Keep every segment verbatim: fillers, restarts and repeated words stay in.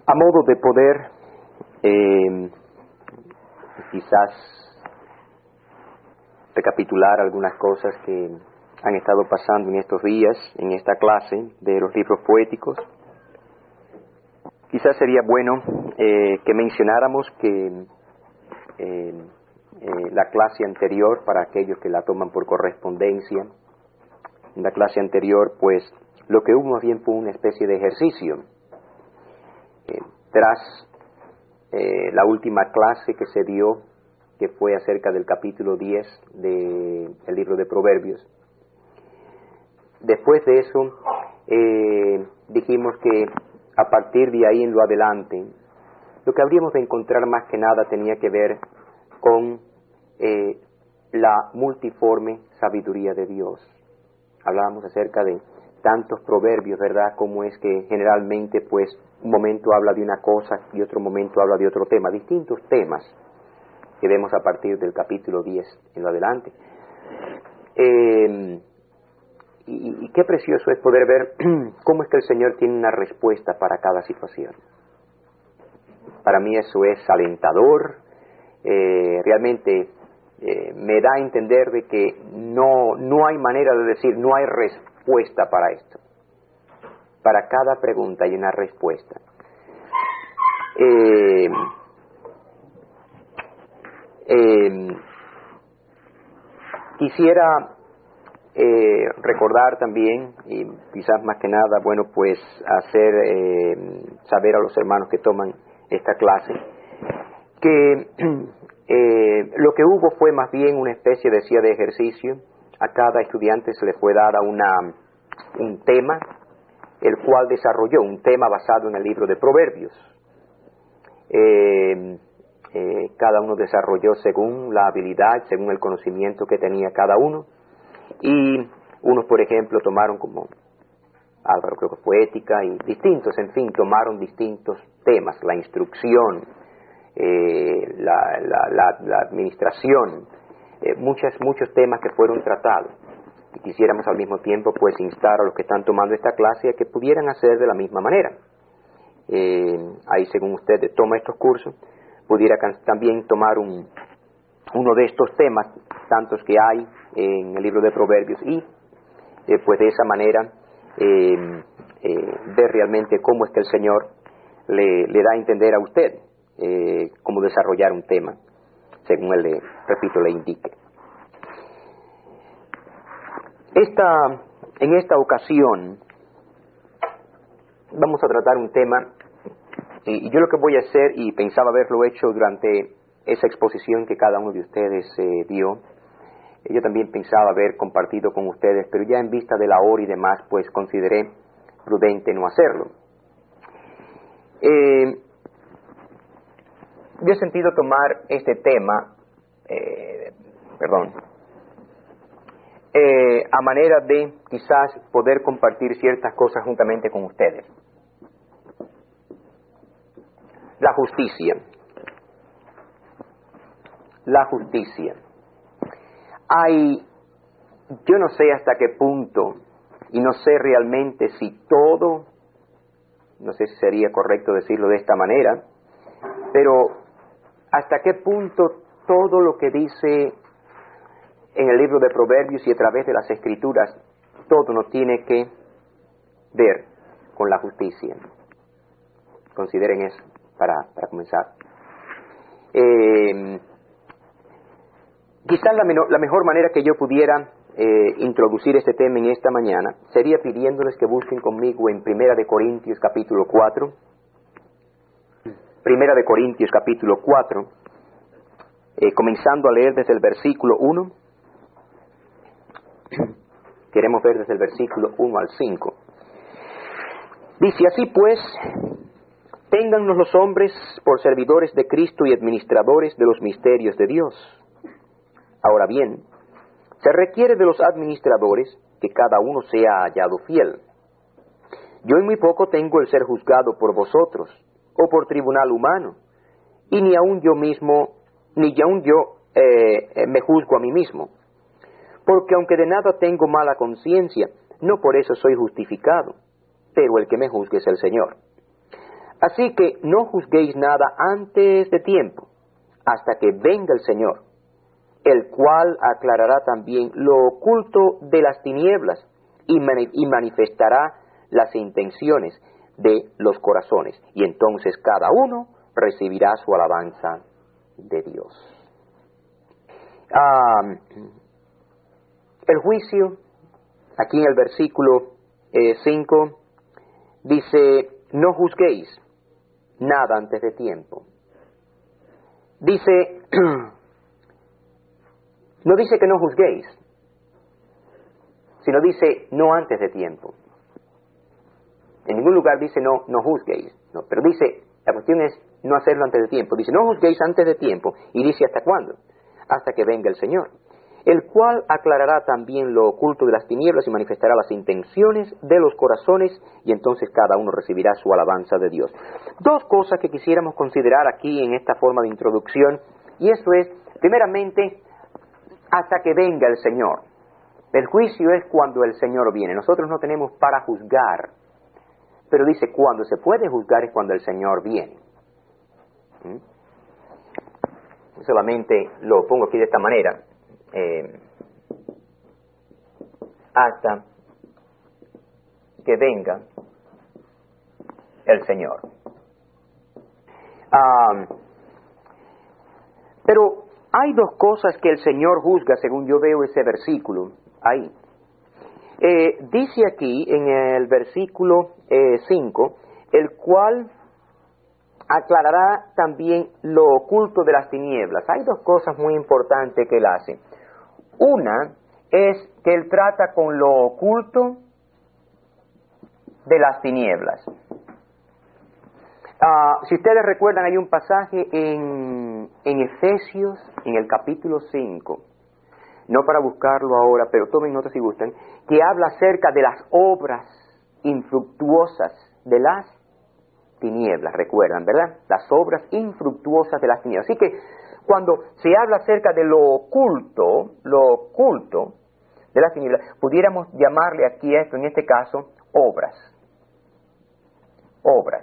A modo de poder eh, quizás recapitular algunas cosas que han estado pasando en estos días, en esta clase de los libros poéticos, quizás sería bueno eh, que mencionáramos que eh, eh, la clase anterior, para aquellos que la toman por correspondencia, en la clase anterior, pues, lo que hubo más bien fue una especie de ejercicio. Eh, tras eh, la última clase que se dio, que fue acerca del capítulo diez del libro de Proverbios, después de eso, eh, dijimos que a partir de ahí en lo adelante, lo que habríamos de encontrar más que nada tenía que ver con eh, la multiforme sabiduría de Dios. Hablábamos acerca de tantos proverbios, ¿verdad? Como es que generalmente, pues, un momento habla de una cosa y otro momento habla de otro tema, distintos temas que vemos a partir del capítulo diez en lo adelante. Eh, y, y qué precioso es poder ver cómo es que el Señor tiene una respuesta para cada situación. Para mí eso es alentador, eh, realmente eh, me da a entender de que no, no hay manera de decir, no hay respuesta para esto. Para cada pregunta hay una respuesta. Eh, eh, quisiera eh, recordar también, y quizás más que nada, bueno, pues hacer eh, saber a los hermanos que toman esta clase, que eh, lo que hubo fue más bien una especie, decía, de ejercicio. A cada estudiante se le fue dada una, un tema, el cual desarrolló un tema basado en el libro de Proverbios. Eh, eh, cada uno desarrolló según la habilidad, según el conocimiento que tenía cada uno, y unos, por ejemplo, tomaron como Álvaro, creo que fue ética, y distintos, en fin, tomaron distintos temas, la instrucción, eh, la, la, la, la administración, eh, muchas, muchos temas que fueron tratados. Y quisiéramos al mismo tiempo, pues, instar a los que están tomando esta clase a que pudieran hacer de la misma manera. Eh, ahí, según usted toma estos cursos, pudiera también tomar un, uno de estos temas, tantos que hay en el libro de Proverbios, y eh, pues de esa manera eh, eh, ver realmente cómo es que el Señor le, le da a entender a usted eh, cómo desarrollar un tema, según él, le, repito, le indique. Esta, en esta ocasión vamos a tratar un tema, y yo lo que voy a hacer, y pensaba haberlo hecho durante esa exposición que cada uno de ustedes eh, dio, yo también pensaba haber compartido con ustedes, pero ya en vista de la hora y demás, pues consideré prudente no hacerlo. Eh, yo he sentido tomar este tema, eh, perdón, eh, a manera de quizás poder compartir ciertas cosas juntamente con ustedes. La justicia. La justicia. Hay, yo no sé hasta qué punto, y no sé realmente si todo, no sé si sería correcto decirlo de esta manera, pero hasta qué punto todo lo que dice en el libro de Proverbios y a través de las Escrituras, todo nos tiene que ver con la justicia. Consideren eso para, para comenzar. Eh, quizás la, menor, la mejor manera que yo pudiera eh, introducir este tema en esta mañana sería pidiéndoles que busquen conmigo en Primera de Corintios capítulo cuatro. Primera de Corintios capítulo cuatro, eh, comenzando a leer desde el versículo uno. Queremos ver desde el versículo uno al cinco. Dice así pues: téngannos los hombres por servidores de Cristo y administradores de los misterios de Dios. Ahora bien, se requiere de los administradores que cada uno sea hallado fiel. Yo en muy poco tengo el ser juzgado por vosotros, o por tribunal humano, y ni aun yo mismo, ni aun yo eh, me juzgo a mí mismo. Porque aunque de nada tengo mala conciencia, no por eso soy justificado, pero el que me juzgue es el Señor. Así que no juzguéis nada antes de tiempo, hasta que venga el Señor, el cual aclarará también lo oculto de las tinieblas y, mani- y manifestará las intenciones de los corazones. Y entonces cada uno recibirá su alabanza de Dios. Ah, el juicio, aquí en el versículo cinco, dice, no juzguéis nada antes de tiempo. Dice, no dice que no juzguéis, sino dice no antes de tiempo. En ningún lugar dice no, no juzguéis, no, pero dice, la cuestión es no hacerlo antes de tiempo. Dice, no juzguéis antes de tiempo, y dice, ¿hasta cuándo? Hasta que venga el Señor, el cual aclarará también lo oculto de las tinieblas y manifestará las intenciones de los corazones, y entonces cada uno recibirá su alabanza de Dios. Dos cosas que quisiéramos considerar aquí en esta forma de introducción, y eso es, primeramente, hasta que venga el Señor. El juicio es cuando el Señor viene. Nosotros no tenemos para juzgar, pero dice, cuando se puede juzgar es cuando el Señor viene. ¿Mm? Solamente lo pongo aquí de esta manera. Eh, hasta que venga el Señor. Ah, pero hay dos cosas que el Señor juzga, según yo veo ese versículo ahí. Eh, dice aquí en el versículo cinco, el cual aclarará también lo oculto de las tinieblas. Hay dos cosas muy importantes que él hace. Una es que él trata con lo oculto de las tinieblas. Uh, si ustedes recuerdan, hay un pasaje en, en Efesios, en el capítulo cinco, no para buscarlo ahora, pero tomen nota si gustan, que habla acerca de las obras infructuosas de las tinieblas, recuerdan, ¿verdad? Las obras infructuosas de las tinieblas. Así que cuando se habla acerca de lo oculto, lo oculto de las tinieblas, pudiéramos llamarle aquí esto, en este caso, obras. Obras.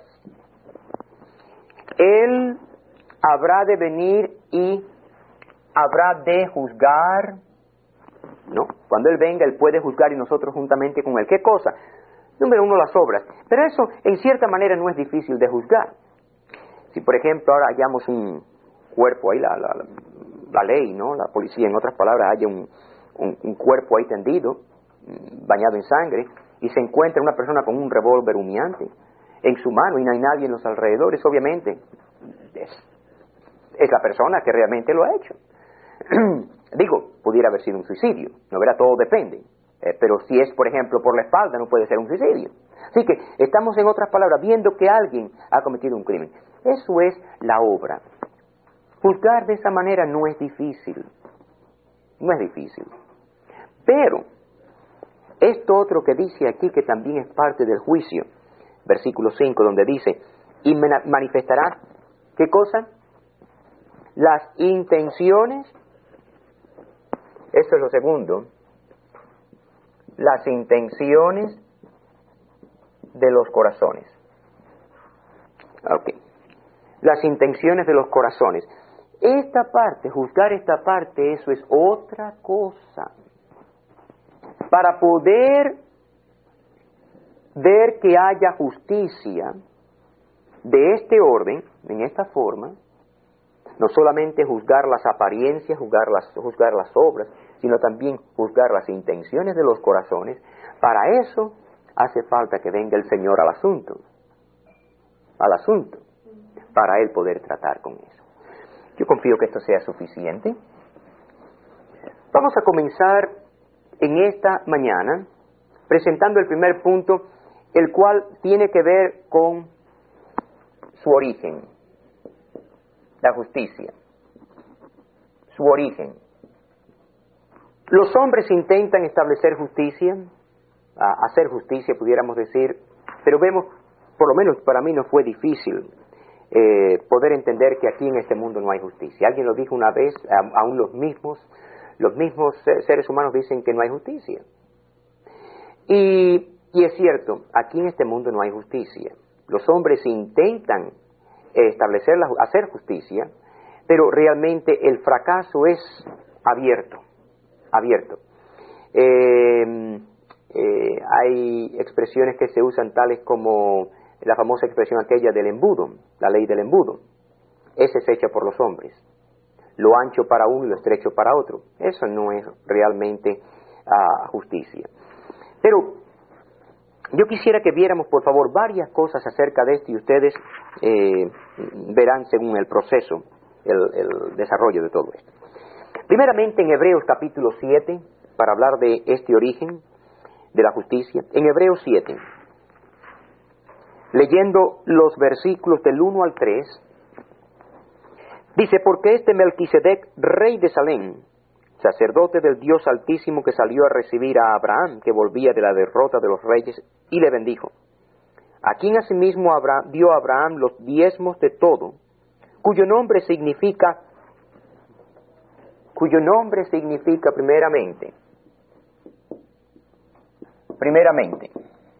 Él habrá de venir y habrá de juzgar, ¿no? Cuando Él venga, Él puede juzgar y nosotros juntamente con Él. ¿Qué cosa? Número uno, las obras. Pero eso, en cierta manera, no es difícil de juzgar. Si, por ejemplo, ahora hallamos un cuerpo ahí, la, la, la ley, ¿no? La policía, en otras palabras, haya un, un, un cuerpo ahí tendido, bañado en sangre, y se encuentra una persona con un revólver humeante en su mano y no hay nadie en los alrededores, obviamente, es, es la persona que realmente lo ha hecho. Digo, pudiera haber sido un suicidio, ¿no verá? Todo depende. Eh, pero si es, por ejemplo, por la espalda, no puede ser un suicidio. Así que estamos, en otras palabras, viendo que alguien ha cometido un crimen. Eso es la obra. Juzgar de esa manera no es difícil. No es difícil. Pero, esto otro que dice aquí, que también es parte del juicio, versículo cinco, donde dice, y manifestará, ¿qué cosa? Las intenciones, eso es lo segundo, las intenciones de los corazones. Ok. Las intenciones de los corazones. Esta parte, juzgar esta parte, eso es otra cosa. Para poder ver que haya justicia de este orden, en esta forma, no solamente juzgar las apariencias, juzgar las, juzgar las obras, sino también juzgar las intenciones de los corazones. Para eso hace falta que venga el Señor al asunto, al asunto, para Él poder tratar con eso. Yo confío que esto sea suficiente. Vamos a comenzar en esta mañana presentando el primer punto, el cual tiene que ver con su origen, la justicia, su origen. Los hombres intentan establecer justicia, hacer justicia, pudiéramos decir, pero vemos, por lo menos para mí no fue difícil eh, poder entender que aquí en este mundo no hay justicia. Alguien lo dijo una vez, aún los mismos, los mismos seres humanos dicen que no hay justicia. Y, y es cierto, aquí en este mundo no hay justicia. Los hombres intentan establecer, la, hacer justicia, pero realmente el fracaso es abierto, abierto. Eh, eh, hay expresiones que se usan tales como la famosa expresión aquella del embudo, la ley del embudo. Esa es hecha por los hombres. Lo ancho para uno y lo estrecho para otro. Eso no es realmente uh, justicia. Pero yo quisiera que viéramos, por favor, varias cosas acerca de esto y ustedes eh, verán según el proceso, el, el desarrollo de todo esto. Primeramente en Hebreos capítulo siete, para hablar de este origen de la justicia, en Hebreos siete, leyendo los versículos del uno al tres, dice, porque este Melquisedec, rey de Salem, sacerdote del Dios Altísimo que salió a recibir a Abraham, que volvía de la derrota de los reyes, y le bendijo, a quien asimismo Abraham, dio a Abraham los diezmos de todo, cuyo nombre significa, cuyo nombre significa primeramente, primeramente.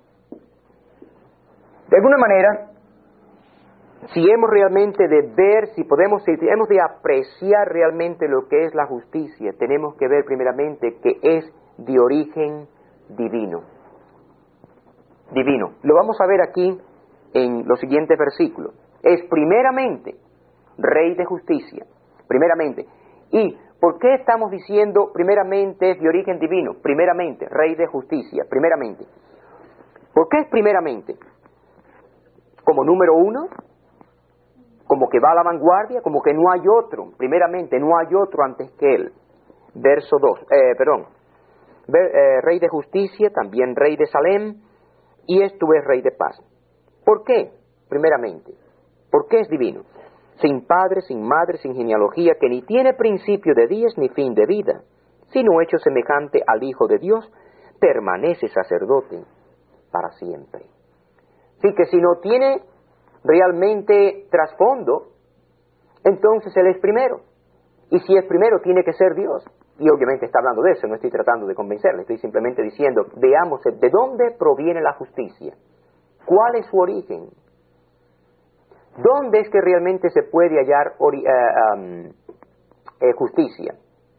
De alguna manera, si hemos realmente de ver, si podemos, si hemos de apreciar realmente lo que es la justicia, tenemos que ver primeramente que es de origen divino. Divino. Lo vamos a ver aquí en los siguientes versículos. Es primeramente Rey de justicia. Primeramente. ¿Y por qué estamos diciendo primeramente es de origen divino? Primeramente, Rey de justicia. Primeramente. ¿Por qué es primeramente? Como número uno, como que va a la vanguardia, como que no hay otro, primeramente no hay otro antes que él. Verso dos, eh, perdón, Ver, eh, Rey de justicia, también Rey de Salem, y esto es Rey de paz. ¿Por qué? Primeramente, ¿por qué es divino? Sin padre, sin madre, sin genealogía, que ni tiene principio de días ni fin de vida, sino hecho semejante al Hijo de Dios, permanece sacerdote para siempre. Así que si no tiene realmente trasfondo, entonces Él es primero. Y si es primero, tiene que ser Dios. Y obviamente está hablando de eso, no estoy tratando de convencerle, estoy simplemente diciendo, veamos de dónde proviene la justicia. ¿Cuál es su origen? ¿Dónde es que realmente se puede hallar ori uh, um, eh, justicia?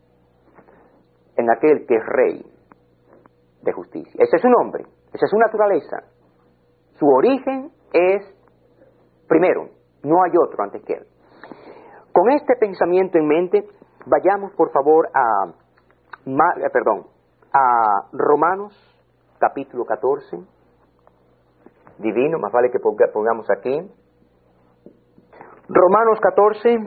En aquel que es Rey de justicia. Ese es su nombre, esa es su naturaleza. Su origen es primero, no hay otro antes que Él. Con este pensamiento en mente, vayamos por favor a, eh, perdón, a Romanos capítulo catorce. Divino, más vale que pongamos aquí. Romanos catorce,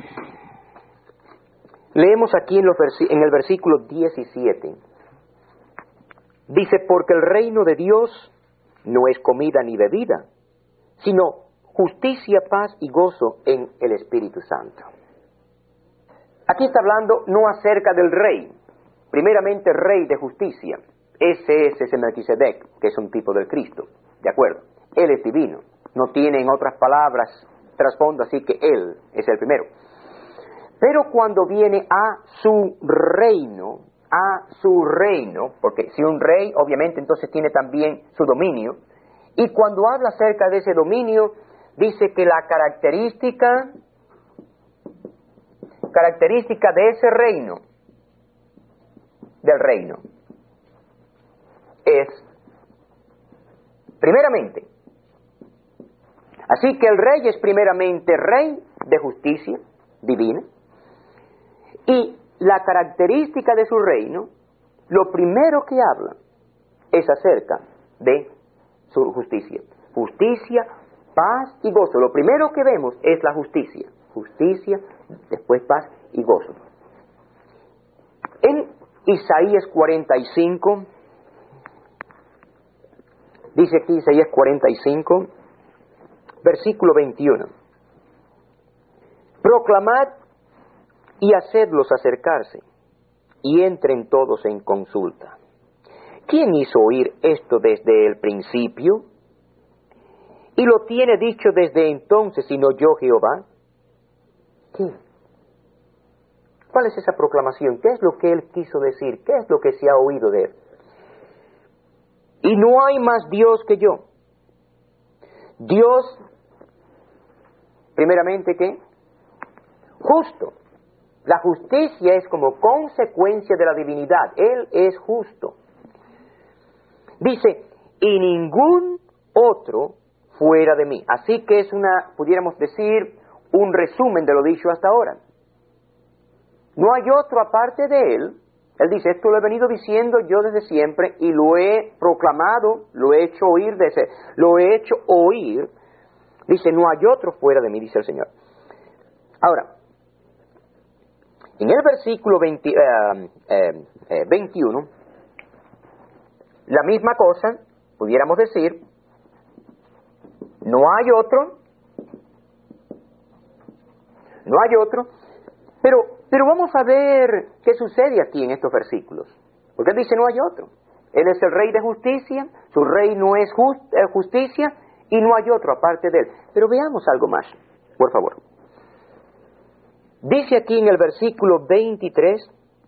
leemos aquí en, los en el versículo diecisiete. Dice, porque el reino de Dios no es comida ni bebida, sino justicia, paz y gozo en el Espíritu Santo. Aquí está hablando no acerca del rey, primeramente Rey de justicia. Ese es ese Melquisedec, que es un tipo del Cristo, ¿de acuerdo? Él es divino, no tiene en otras palabras trasfondo, así que Él es el primero. Pero cuando viene a su reino, a su reino, porque si un rey obviamente entonces tiene también su dominio, y cuando habla acerca de ese dominio, dice que la característica, característica de ese reino, del reino, es, primeramente, así que el rey es primeramente rey de justicia divina, y la característica de su reino, lo primero que habla es acerca de su justicia. Justicia, paz y gozo. Lo primero que vemos es la justicia. Justicia, después paz y gozo. En Isaías cuarenta y cinco, dice aquí Isaías cuarenta y cinco, versículo veintiuno. Proclamad y hacedlos acercarse, y entren todos en consulta. ¿Quién hizo oír esto desde el principio? Y lo tiene dicho desde entonces, sino yo Jehová. ¿Qué? ¿Cuál es esa proclamación? ¿Qué es lo que Él quiso decir? ¿Qué es lo que se ha oído de Él? Y no hay más Dios que yo. Dios, primeramente, ¿qué? Justo. La justicia es como consecuencia de la divinidad. Él es justo. Dice, y ningún otro fuera de mí. Así que es una, pudiéramos decir, un resumen de lo dicho hasta ahora. No hay otro aparte de Él. Él dice, esto lo he venido diciendo yo desde siempre y lo he proclamado, lo he hecho oír desde, lo he hecho oír. Dice, no hay otro fuera de mí, dice el Señor. Ahora, en el versículo veinte, eh, eh, eh, veintiuno, la misma cosa, pudiéramos decir, no hay otro, no hay otro, pero, pero vamos a ver qué sucede aquí en estos versículos, porque él dice no hay otro. Él es el Rey de justicia, su reino es just, eh, justicia, y no hay otro aparte de él. Pero veamos algo más, por favor. Dice aquí en el versículo veintitrés,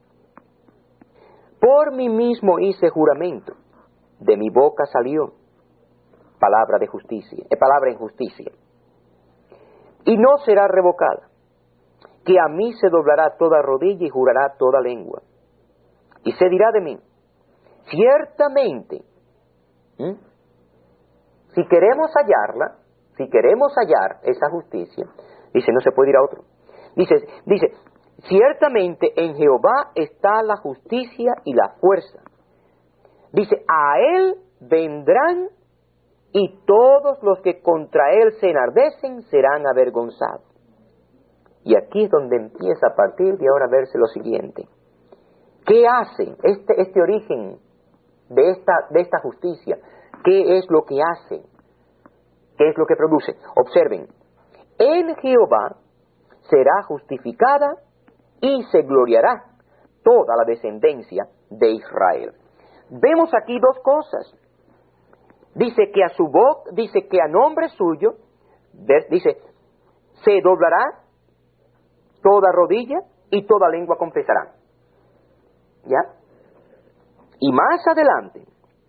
por mí mismo hice juramento, de mi boca salió palabra de justicia, eh, palabra en justicia, y no será revocada, que a mí se doblará toda rodilla y jurará toda lengua, y se dirá de mí, ciertamente, ¿m? si queremos hallarla, si queremos hallar esa justicia, dice, no se puede ir a otro. Dice, dice, ciertamente en Jehová está la justicia y la fuerza. Dice, a él vendrán y todos los que contra él se enardecen serán avergonzados. Y aquí es donde empieza a partir de ahora a verse lo siguiente. ¿Qué hace este, este origen de esta, de esta justicia? ¿Qué es lo que hace? ¿Qué es lo que produce? Observen, en Jehová será justificada y se gloriará toda la descendencia de Israel. Vemos aquí dos cosas. Dice que a su voz, dice que a nombre suyo, dice, se doblará toda rodilla y toda lengua confesará. ¿Ya? Y más adelante,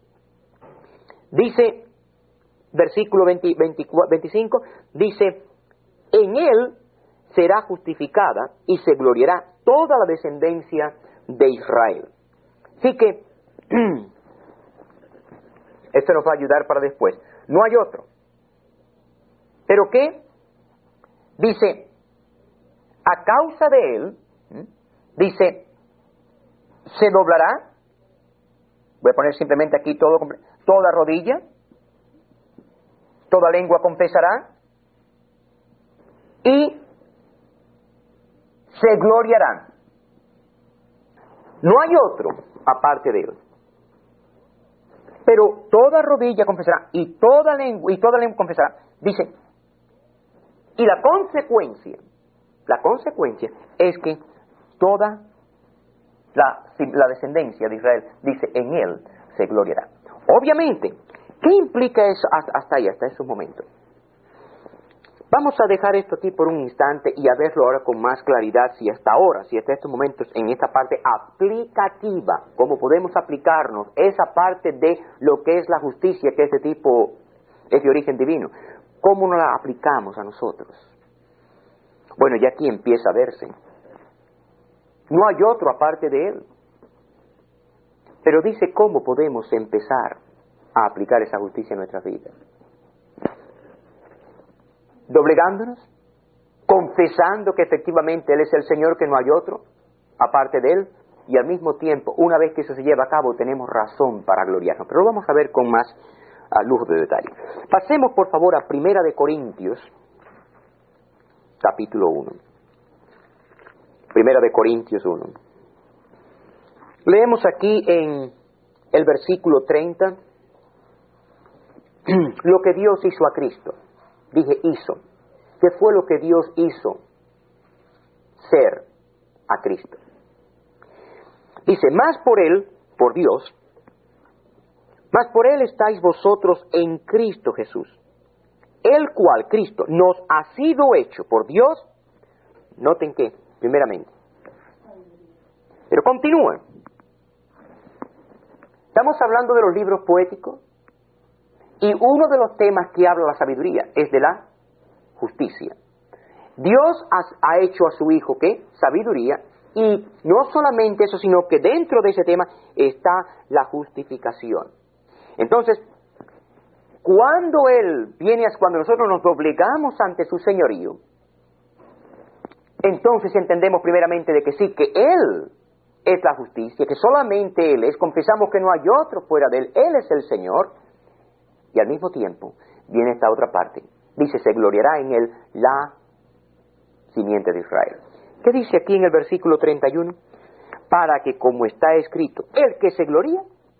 dice, versículo veinte, veinticuatro, veinticinco, dice, en él será justificada y se gloriará toda la descendencia de Israel. Así que, esto nos va a ayudar para después. No hay otro. ¿Pero qué? Dice, a causa de él, dice, se doblará, voy a poner simplemente aquí todo, toda rodilla, toda lengua confesará, y se gloriarán. No hay otro aparte de él. Pero toda rodilla confesará y toda lengua y toda lengua confesará. Dice, y la consecuencia, la consecuencia es que toda la, la descendencia de Israel, dice, en él se gloriará. Obviamente, ¿qué implica eso hasta ahí, hasta esos momentos? Vamos a dejar esto aquí por un instante y a verlo ahora con más claridad, si hasta ahora, si hasta estos momentos, en esta parte aplicativa, cómo podemos aplicarnos esa parte de lo que es la justicia, que es de tipo, es de origen divino, cómo nos la aplicamos a nosotros. Bueno, ya aquí empieza a verse. No hay otro aparte de él. Pero dice cómo podemos empezar a aplicar esa justicia en nuestras vidas. Doblegándonos, confesando que efectivamente Él es el Señor, que no hay otro aparte de Él, y al mismo tiempo, una vez que eso se lleva a cabo, tenemos razón para gloriarnos. Pero lo vamos a ver con más uh, lujo de detalle. Pasemos por favor a Primera de Corintios, capítulo uno. Primera de Corintios uno. Leemos aquí en el versículo treinta, lo que Dios hizo a Cristo. Dije hizo. ¿Qué fue lo que Dios hizo ser a Cristo? Dice, más por Él, por Dios, más por Él estáis vosotros en Cristo Jesús, el cual, Cristo, nos ha sido hecho por Dios, noten que, primeramente, pero continúa. Estamos hablando de los libros poéticos, Y uno de los temas que habla la sabiduría es de la justicia. Dios ha, ha hecho a su Hijo, ¿qué? Sabiduría. Y no solamente eso, sino que dentro de ese tema está la justificación. Entonces, cuando Él viene, cuando nosotros nos doblegamos ante su señorío, entonces entendemos primeramente de que sí, que Él es la justicia, que solamente Él es, confesamos que no hay otro fuera de Él, Él es el Señor, y al mismo tiempo viene esta otra parte, dice, se gloriará en Él la simiente de Israel. ¿Qué dice aquí en el versículo treinta y uno? Para que, como está escrito, el que se gloría,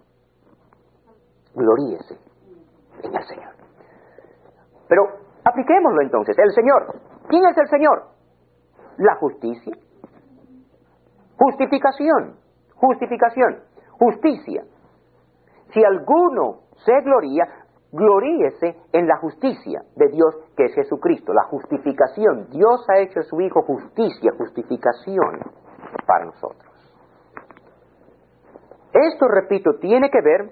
gloríese en el Señor. Pero apliquémoslo entonces, el Señor. ¿Quién es el Señor? La justicia. Justificación. Justificación. Justicia. Si alguno se gloría, gloríese en la justicia de Dios, que es Jesucristo, la justificación. Dios ha hecho a su Hijo justicia, justificación para nosotros. Esto, repito, tiene que ver,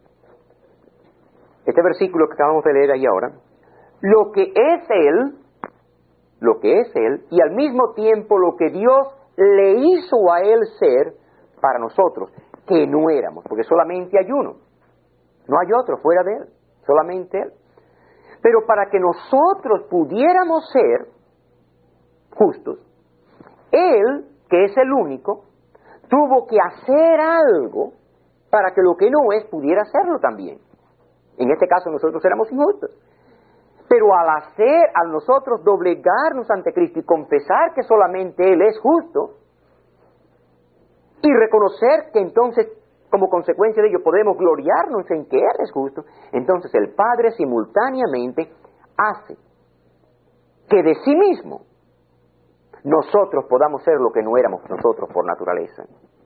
este versículo que acabamos de leer ahí ahora, lo que es Él, lo que es Él, y al mismo tiempo lo que Dios le hizo a Él ser para nosotros, que no éramos, porque solamente hay uno, no hay otro fuera de Él. Solamente Él. Pero para que nosotros pudiéramos ser justos, Él, que es el único, tuvo que hacer algo para que lo que no es pudiera hacerlo también. En este caso nosotros éramos injustos. Pero al hacer, al nosotros doblegarnos ante Cristo y confesar que solamente Él es justo, y reconocer que entonces, como consecuencia de ello, podemos gloriarnos en que Él es justo, entonces el Padre simultáneamente hace que de sí mismo nosotros podamos ser lo que no éramos nosotros por naturaleza.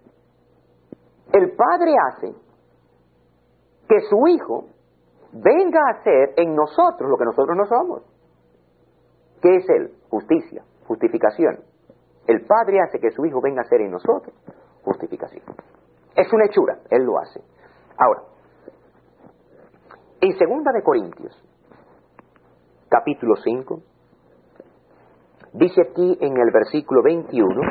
El Padre hace que su Hijo venga a ser en nosotros lo que nosotros no somos. ¿Qué es Él? Justicia, justificación. El Padre hace que su Hijo venga a ser en nosotros justificación. Es una hechura, Él lo hace. Ahora, en Segunda de Corintios, capítulo cinco, dice aquí en el versículo veintiuno,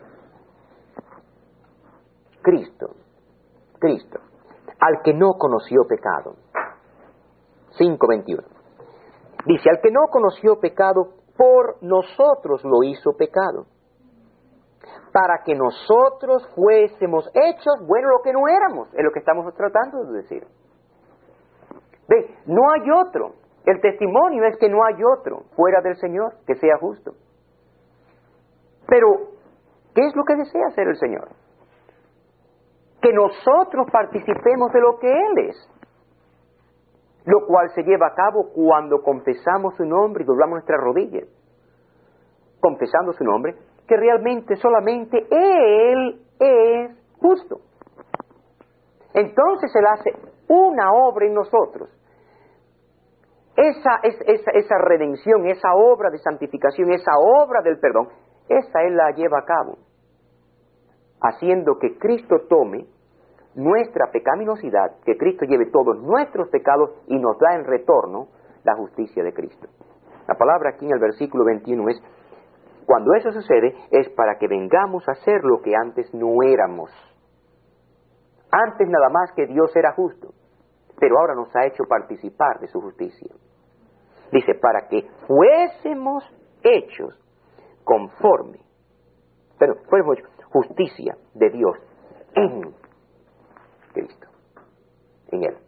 Cristo, Cristo, al que no conoció pecado. cinco veintiuno. Dice, al que no conoció pecado, por nosotros lo hizo pecado, para que nosotros fuésemos hechos, bueno, lo que no éramos, es lo que estamos tratando de decir. Ve, no hay otro. El testimonio es que no hay otro fuera del Señor que sea justo. Pero, ¿qué es lo que desea hacer el Señor? Que nosotros participemos de lo que Él es, lo cual se lleva a cabo cuando confesamos su nombre y doblamos nuestras rodillas, confesando su nombre, que realmente solamente Él es justo. Entonces Él hace una obra en nosotros. Esa, es, esa, esa redención, esa obra de santificación, esa obra del perdón, esa Él la lleva a cabo, haciendo que Cristo tome nuestra pecaminosidad, que Cristo lleve todos nuestros pecados y nos da en retorno la justicia de Cristo. La palabra aquí en el versículo veintiuno es, cuando eso sucede, es para que vengamos a ser lo que antes no éramos. Antes nada más que Dios era justo, pero ahora nos ha hecho participar de su justicia. Dice, para que fuésemos hechos conforme, pero fuésemos hechos justicia de Dios en Cristo, en Él.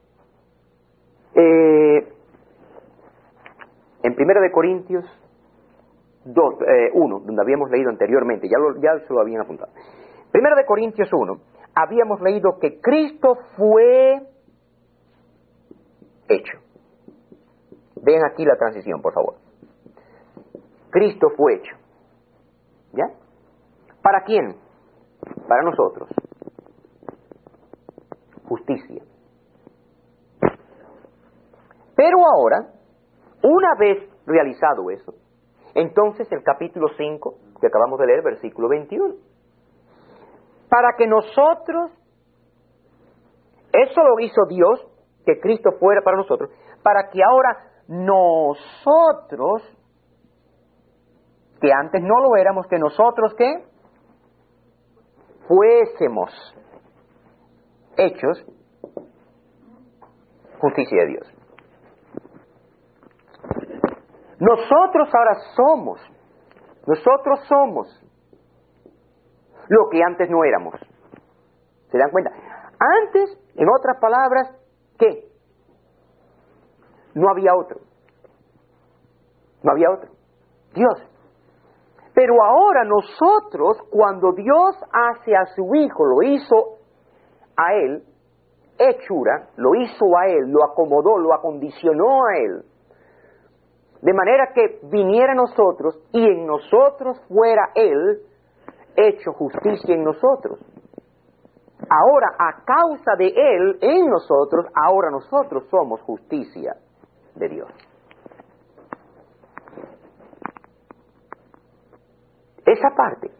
Eh, en Primera de Corintios dos, eh, uno, donde habíamos leído anteriormente, ya, lo, ya se lo habían apuntado. Primera de Corintios uno, habíamos leído que Cristo fue hecho. Vean aquí la transición, por favor. Cristo fue hecho. ¿Ya? ¿Para quién? Para nosotros. Justicia. Pero ahora, una vez realizado eso, entonces el capítulo cinco, que acabamos de leer, versículo veintiuno, para que nosotros, eso lo hizo Dios, que Cristo fuera para nosotros, para que ahora nosotros, que antes no lo éramos, que nosotros, ¿qué? Fuésemos hechos justicia de Dios. Nosotros ahora somos, nosotros somos lo que antes no éramos. ¿Se dan cuenta? Antes, en otras palabras, ¿qué? No había otro. No había otro. Dios. Pero ahora nosotros, cuando Dios hace a su Hijo, lo hizo a Él, hechura, lo hizo a Él, lo acomodó, lo acondicionó a Él, de manera que viniera a nosotros y en nosotros fuera Él hecho justicia en nosotros. Ahora, a causa de Él en nosotros, ahora nosotros somos justicia de Dios. Esa parte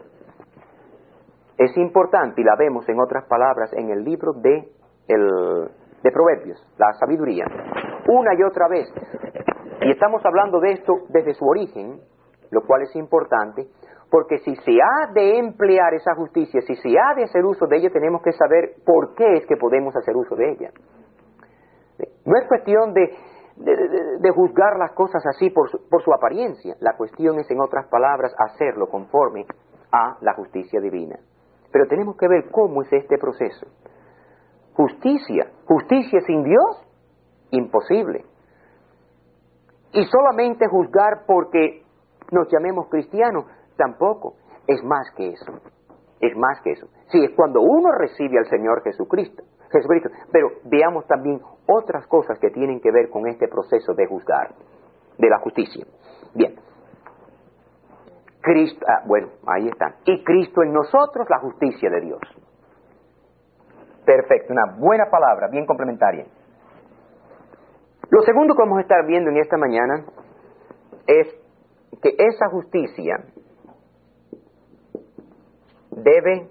es importante y la vemos en otras palabras en el libro de, el, de Proverbios, la sabiduría, una y otra vez. Y estamos hablando de esto desde su origen, lo cual es importante, porque si se ha de emplear esa justicia, si se ha de hacer uso de ella, tenemos que saber por qué es que podemos hacer uso de ella. No es cuestión de, de, de, de juzgar las cosas así por su, por su apariencia. La cuestión es, en otras palabras, hacerlo conforme a la justicia divina. Pero tenemos que ver cómo es este proceso. Justicia, justicia sin Dios, imposible. Y solamente juzgar porque nos llamemos cristianos, tampoco. Es más que eso. Es más que eso. Sí, es cuando uno recibe al Señor Jesucristo. Jesucristo. Pero veamos también otras cosas que tienen que ver con este proceso de juzgar, de la justicia. Bien. Cristo, ah, bueno, ahí está. Y Cristo en nosotros, la justicia de Dios. Perfecto, una buena palabra, bien complementaria. Lo segundo que vamos a estar viendo en esta mañana es que esa justicia debe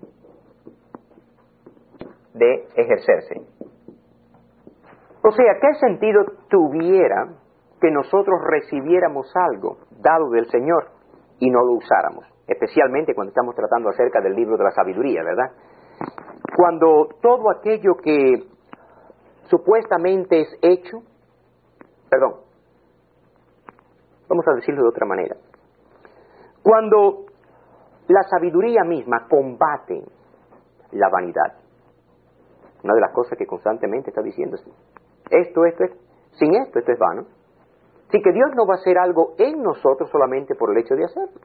de ejercerse. O sea, ¿qué sentido tuviera que nosotros recibiéramos algo dado del Señor y no lo usáramos? Especialmente cuando estamos tratando acerca del libro de la sabiduría, ¿verdad? Cuando todo aquello que supuestamente es hecho, perdón, vamos a decirlo de otra manera. Cuando la sabiduría misma combate la vanidad, una de las cosas que constantemente está diciendo es esto, esto, esto, sin esto, esto es vano. Así que Dios no va a hacer algo en nosotros solamente por el hecho de hacerlo.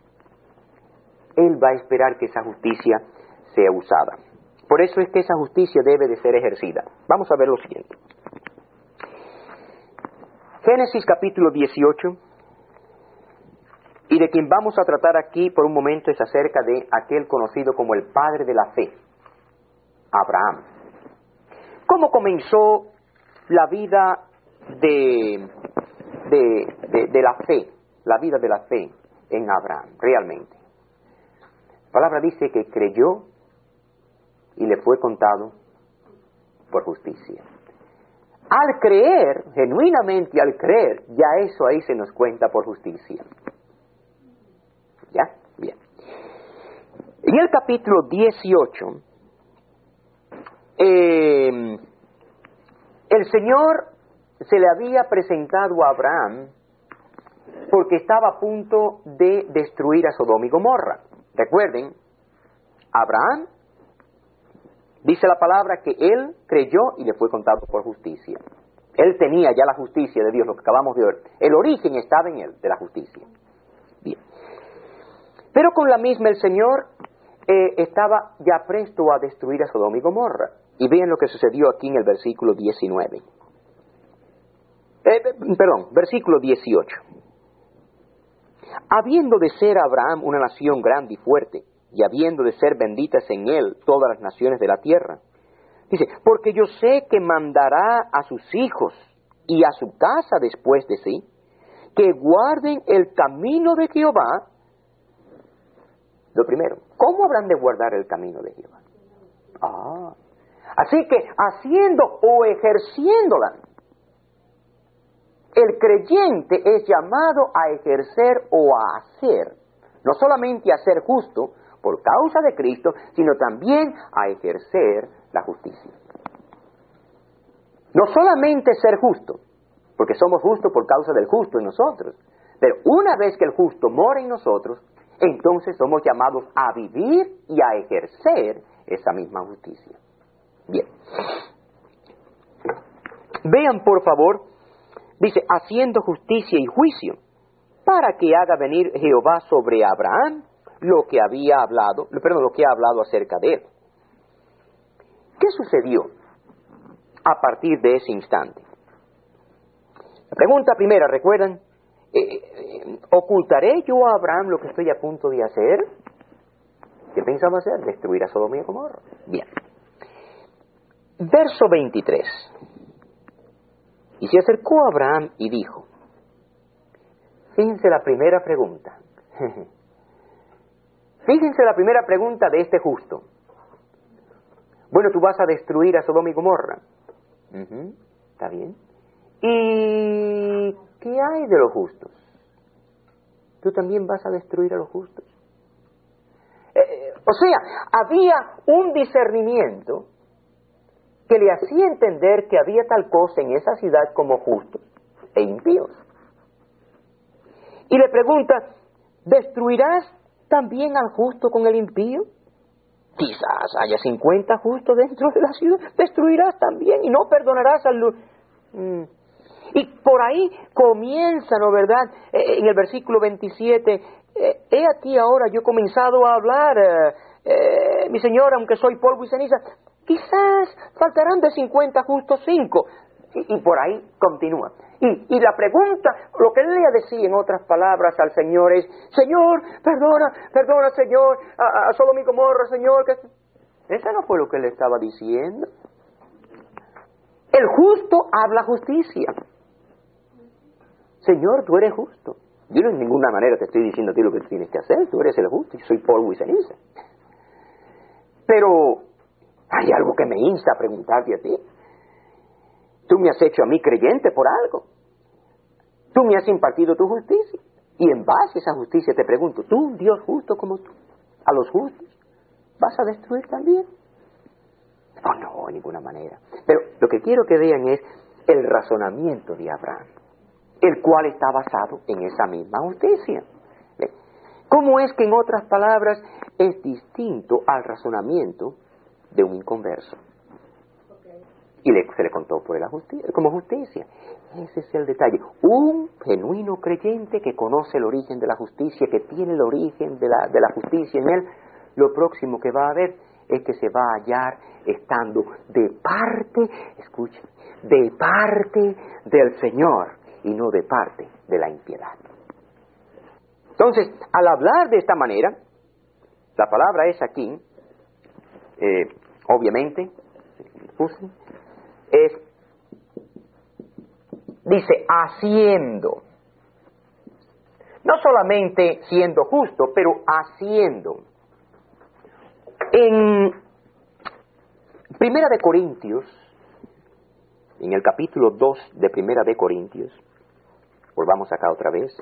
Él va a esperar que esa justicia sea usada. Por eso es que esa justicia debe de ser ejercida. Vamos a ver lo siguiente. Génesis capítulo dieciocho, y de quien vamos a tratar aquí por un momento es acerca de aquel conocido como el padre de la fe, Abraham. ¿Cómo comenzó la vida de, de, de, de la fe, la vida de la fe en Abraham, realmente? La palabra dice que creyó y le fue contado por justicia. Al creer, genuinamente al creer, ya eso ahí se nos cuenta por justicia. ¿Ya? Bien. En el capítulo dieciocho, eh, el Señor se le había presentado a Abraham porque estaba a punto de destruir a Sodoma y Gomorra. Recuerden, Abraham, dice la palabra que él creyó y le fue contado por justicia. Él tenía ya la justicia de Dios, lo que acabamos de ver. El origen estaba en él, de la justicia. Bien. Pero con la misma el Señor eh, estaba ya presto a destruir a Sodoma y Gomorra. Y vean lo que sucedió aquí en el versículo diecinueve. Eh, perdón, versículo dieciocho. Habiendo de ser Abraham una nación grande y fuerte, y habiendo de ser benditas en él todas las naciones de la tierra. Dice, porque yo sé que mandará a sus hijos y a su casa después de sí, que guarden el camino de Jehová. Lo primero, ¿cómo habrán de guardar el camino de Jehová? Ah, Así que haciendo o ejerciéndola, el creyente es llamado a ejercer o a hacer, no solamente a ser justo por causa de Cristo, sino también a ejercer la justicia. No solamente ser justo, porque somos justos por causa del justo en nosotros, pero una vez que el justo mora en nosotros, entonces somos llamados a vivir y a ejercer esa misma justicia. Bien. Vean, por favor, dice, haciendo justicia y juicio, para que haga venir Jehová sobre Abraham lo que había hablado, perdón, lo que ha hablado acerca de él. ¿Qué sucedió a partir de ese instante? La pregunta primera, ¿recuerdan? Eh, eh, ¿Ocultaré yo a Abraham lo que estoy a punto de hacer? ¿Qué pensaba hacer? Destruir a Sodoma y Gomorra. Bien. Verso veintitrés. Y se acercó a Abraham y dijo, fíjense la primera pregunta. Fíjense la primera pregunta de este justo. Bueno, tú vas a destruir a Sodoma y Gomorra. Uh-huh, está bien. ¿Y qué hay de los justos? ¿Tú también vas a destruir a los justos? Eh, o sea, había un discernimiento que le hacía entender que había tal cosa en esa ciudad como justos e impíos. Y le pregunta, ¿destruirás también al justo con el impío? Quizás haya cincuenta justos dentro de la ciudad, destruirás también y no perdonarás al... Mm. Y por ahí comienza, ¿no verdad? Eh, en el versículo veintisiete, eh, he aquí ahora yo he comenzado a hablar, eh, eh, mi Señor, aunque soy polvo y ceniza, quizás faltarán de cincuenta justos cinco. Y, y por ahí continúa. Y, y la pregunta, lo que él le decía en otras palabras al Señor es, Señor, perdona, perdona, Señor, a, a Sodoma y Gomorra, Señor. Que... Eso no fue lo que él estaba diciendo. El justo habla justicia. Señor, tú eres justo. Yo no en ninguna manera te estoy diciendo a ti lo que tienes que hacer. Tú eres el justo y soy polvo y ceniza. Pero hay algo que me insta a preguntarte a ti. Tú me has hecho a mí creyente por algo. Tú me has impartido tu justicia. Y en base a esa justicia te pregunto, ¿tú, un Dios justo como tú, a los justos, vas a destruir también? No, no, de ninguna manera. Pero lo que quiero que vean es el razonamiento de Abraham, el cual está basado en esa misma justicia. ¿Ve? ¿Cómo es que, en otras palabras, es distinto al razonamiento de un inconverso? Y le, se le contó por la justicia, como justicia. Ese es el detalle. Un genuino creyente que conoce el origen de la justicia, que tiene el origen de la, de la justicia en él, lo próximo que va a ver es que se va a hallar estando de parte, escuchen, de parte del Señor y no de parte de la impiedad. Entonces, al hablar de esta manera, la palabra es aquí, eh, obviamente, es, dice, haciendo. No solamente siendo justo, pero haciendo. En Primera de Corintios, en el capítulo dos de Primera de Corintios, volvamos acá otra vez,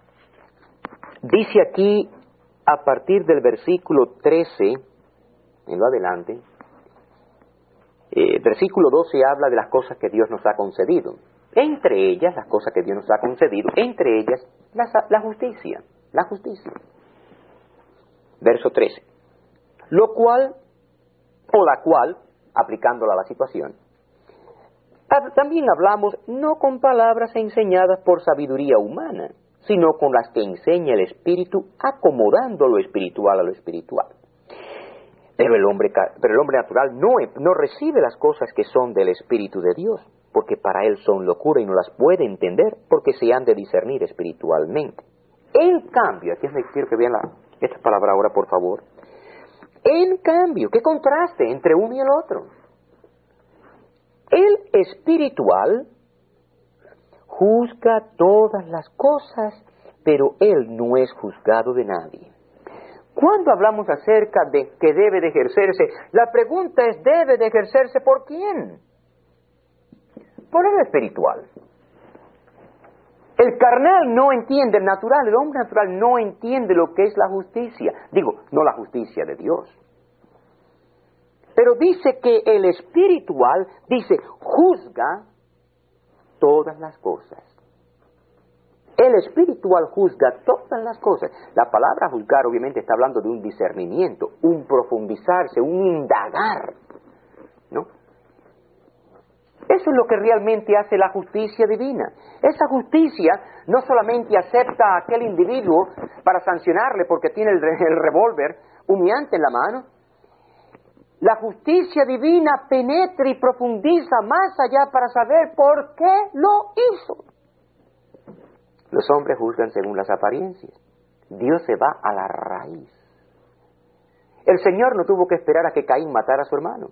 dice aquí, a partir del versículo trece, en lo adelante, eh, versículo doce habla de las cosas que Dios nos ha concedido. Entre ellas, las cosas que Dios nos ha concedido, entre ellas, la, la justicia, la justicia. Verso trece. Lo cual, o la cual, aplicándola a la situación, también hablamos no con palabras enseñadas por sabiduría humana, sino con las que enseña el Espíritu, acomodando lo espiritual a lo espiritual. Pero el hombre, pero el hombre natural no, no recibe las cosas que son del Espíritu de Dios, porque para él son locura y no las puede entender, porque se han de discernir espiritualmente. En cambio, aquí me quiero que vean la, esta palabra ahora, por favor. En cambio, ¿qué contraste entre uno y el otro? El espiritual juzga todas las cosas, pero él no es juzgado de nadie. Cuando hablamos acerca de que debe de ejercerse, la pregunta es, ¿debe de ejercerse por quién? Por el espiritual. El carnal no entiende, el natural, el hombre natural no entiende lo que es la justicia. Digo, no la justicia de Dios. Pero dice que el espiritual, dice, juzga todas las cosas. El espiritual juzga todas las cosas. La palabra juzgar obviamente está hablando de un discernimiento, un profundizarse, un indagar, ¿no? Eso es lo que realmente hace la justicia divina. Esa justicia no solamente acepta a aquel individuo para sancionarle porque tiene el, el revólver humeante en la mano. La justicia divina penetra y profundiza más allá para saber por qué lo hizo. Los hombres juzgan según las apariencias. Dios se va a la raíz. El Señor no tuvo que esperar a que Caín matara a su hermano.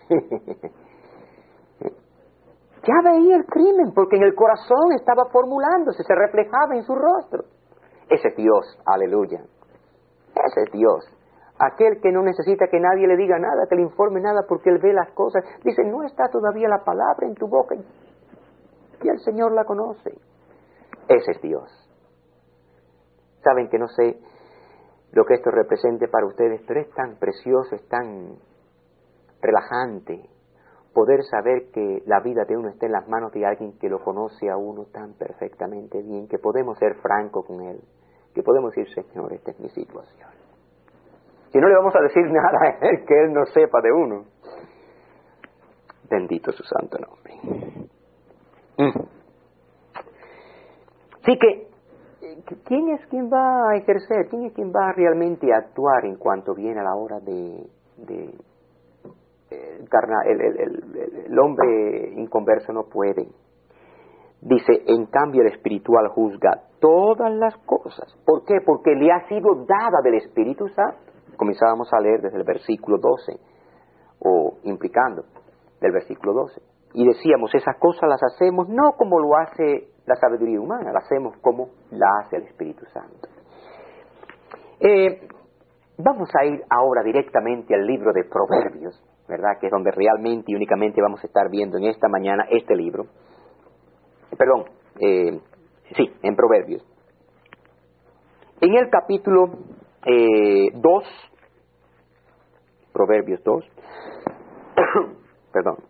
Ya veía el crimen, porque en el corazón estaba formulándose, se reflejaba en su rostro. Ese es Dios, aleluya. Ese es Dios. Aquel que no necesita que nadie le diga nada, que le informe nada, porque Él ve las cosas. Dice, no está todavía la palabra en tu boca, y el Señor la conoce. Ese es Dios. Saben que no sé lo que esto represente para ustedes, pero es tan precioso, es tan relajante poder saber que la vida de uno está en las manos de alguien que lo conoce a uno tan perfectamente bien, que podemos ser francos con Él, que podemos decir, Señor, esta es mi situación. Si no le vamos a decir nada a Él que Él no sepa de uno. Bendito su santo nombre. Mm. Así que, ¿quién es quien va a ejercer? ¿Quién es quien va realmente a actuar en cuanto viene a la hora de... de el, carnal, el, el, el, el hombre inconverso no puede? Dice, en cambio el espiritual juzga todas las cosas. ¿Por qué? Porque le ha sido dada del Espíritu Santo. Comenzábamos a leer desde el versículo doce, o implicando del versículo doce. Y decíamos, esas cosas las hacemos no como lo hace la sabiduría humana, las hacemos como la hace el Espíritu Santo. Eh, vamos a ir ahora directamente al libro de Proverbios, ¿verdad? Que es donde realmente y únicamente vamos a estar viendo en esta mañana este libro. Perdón, eh, sí, en Proverbios. En el capítulo eh, dos, Proverbios dos, perdón.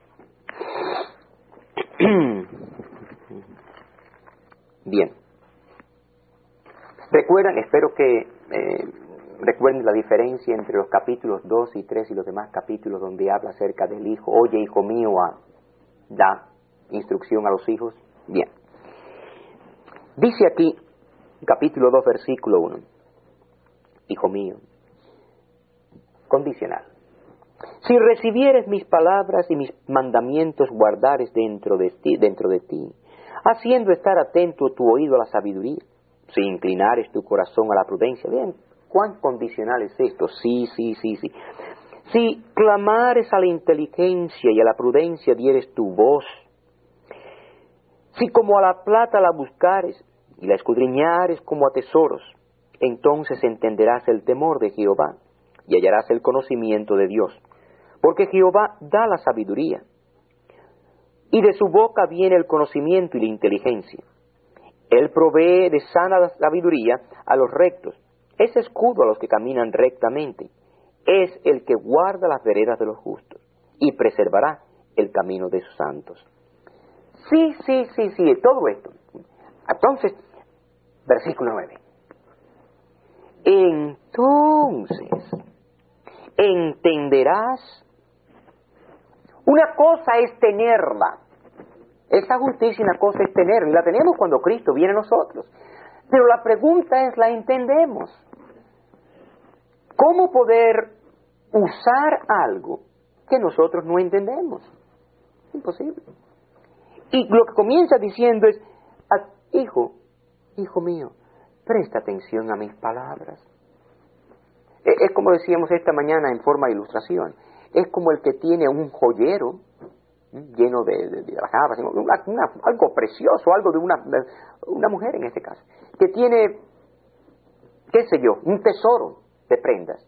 Bien. Recuerdan, espero que eh, recuerden la diferencia entre los capítulos dos y tres y los demás capítulos donde habla acerca del hijo. Oye, hijo mío, a, da instrucción a los hijos. Bien. Dice aquí, capítulo dos, versículo uno. Hijo mío, condicional. Si recibieres mis palabras y mis mandamientos guardares dentro de ti, dentro de ti, haciendo estar atento tu oído a la sabiduría, si inclinares tu corazón a la prudencia. Bien, ¿cuán condicional es esto? Sí, sí, sí, sí. Si clamares a la inteligencia y a la prudencia dieres tu voz, si como a la plata la buscares y la escudriñares como a tesoros, entonces entenderás el temor de Jehová y hallarás el conocimiento de Dios, porque Jehová da la sabiduría, y de su boca viene el conocimiento y la inteligencia. Él provee de sana sabiduría a los rectos, es escudo a los que caminan rectamente, es el que guarda las veredas de los justos, y preservará el camino de sus santos. Sí, sí, sí, sí, todo esto. Entonces, versículo nueve. Entonces, entenderás. Una cosa es tenerla. Esa justicia, una cosa es tenerla. Y la tenemos cuando Cristo viene a nosotros. Pero la pregunta es, ¿la entendemos? ¿Cómo poder usar algo que nosotros no entendemos? Imposible. Y lo que comienza diciendo es, hijo, hijo mío, presta atención a mis palabras. Es como decíamos esta mañana en forma de ilustración. Es como el que tiene un joyero lleno de, de, de alhajas, una, una, algo precioso, algo de una, de una mujer en este caso, que tiene, qué sé yo, un tesoro, de prendas.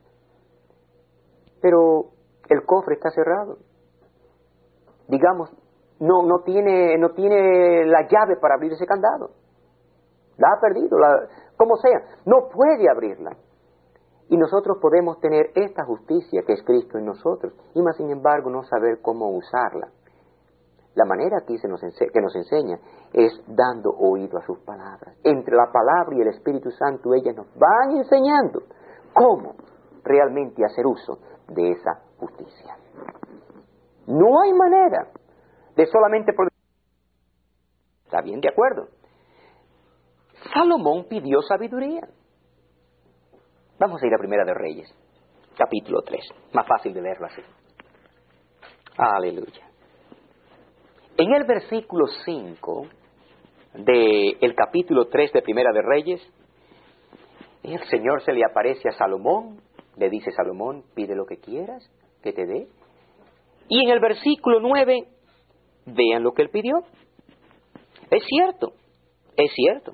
Pero el cofre está cerrado. Digamos, no, no, tiene, no tiene la llave para abrir ese candado. La ha perdido, la, como sea, no puede abrirla. Y nosotros podemos tener esta justicia que es Cristo en nosotros, y más sin embargo no saber cómo usarla. La manera aquí se nos ense- que nos enseña es dando oído a sus palabras. Entre la palabra y el Espíritu Santo, ellas nos van enseñando cómo realmente hacer uso de esa justicia. No hay manera de solamente... Por... ¿Está bien? De acuerdo. Salomón pidió sabiduría. Vamos a ir a Primera de Reyes, capítulo tres. Más fácil de leerlo así. Aleluya. En el versículo cinco del capítulo tres de Primera de Reyes, el Señor se le aparece a Salomón, le dice: Salomón, pide lo que quieras, que te dé. Y en el versículo nueve, vean lo que él pidió. Es cierto, es cierto.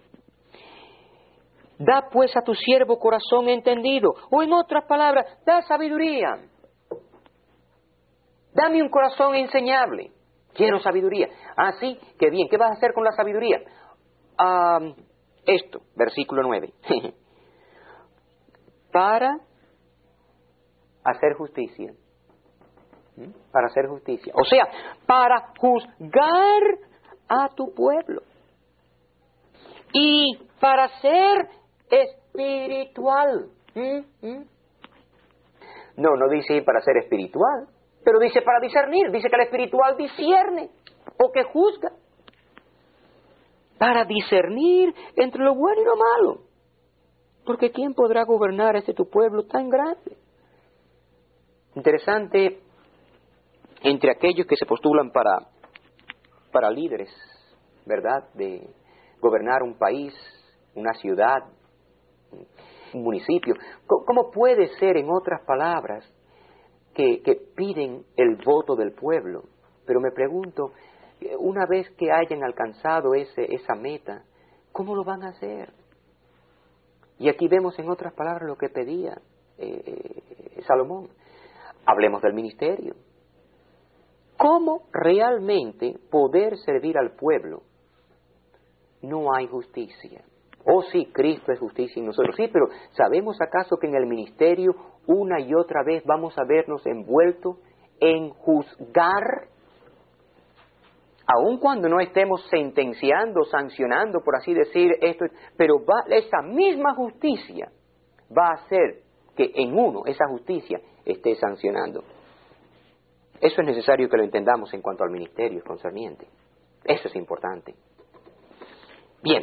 Da pues a tu siervo corazón entendido, o en otras palabras, da sabiduría. Dame un corazón enseñable. Quiero sabiduría. Ah, sí, qué bien. ¿Qué vas a hacer con la sabiduría? Ah, esto, versículo nueve. Para hacer justicia. ¿Mm? Para hacer justicia. O sea, para juzgar a tu pueblo. Y para ser espiritual. ¿Mm? ¿Mm? No, no dice para ser espiritual, pero dice para discernir. Dice que el espiritual discierne o que juzga. Para discernir entre lo bueno y lo malo. Porque ¿quién podrá gobernar a este tu pueblo tan grande? Interesante, entre aquellos que se postulan para, para líderes, ¿verdad?, de gobernar un país, una ciudad, un municipio. ¿Cómo puede ser, en otras palabras, que, que piden el voto del pueblo? Pero me pregunto, una vez que hayan alcanzado ese, esa meta, ¿cómo lo van a hacer? Y aquí vemos, en otras palabras, lo que pedía eh, eh, Salomón. Hablemos del ministerio. ¿Cómo realmente poder servir al pueblo? No hay justicia. Oh sí, Cristo es justicia en nosotros. Sí, pero ¿sabemos acaso que en el ministerio una y otra vez vamos a vernos envueltos en juzgar? Aun cuando no estemos sentenciando, sancionando, por así decir, esto, pero va, esa misma justicia va a hacer que en uno esa justicia esté sancionando. Eso es necesario que lo entendamos en cuanto al ministerio concerniente. Eso es importante. Bien.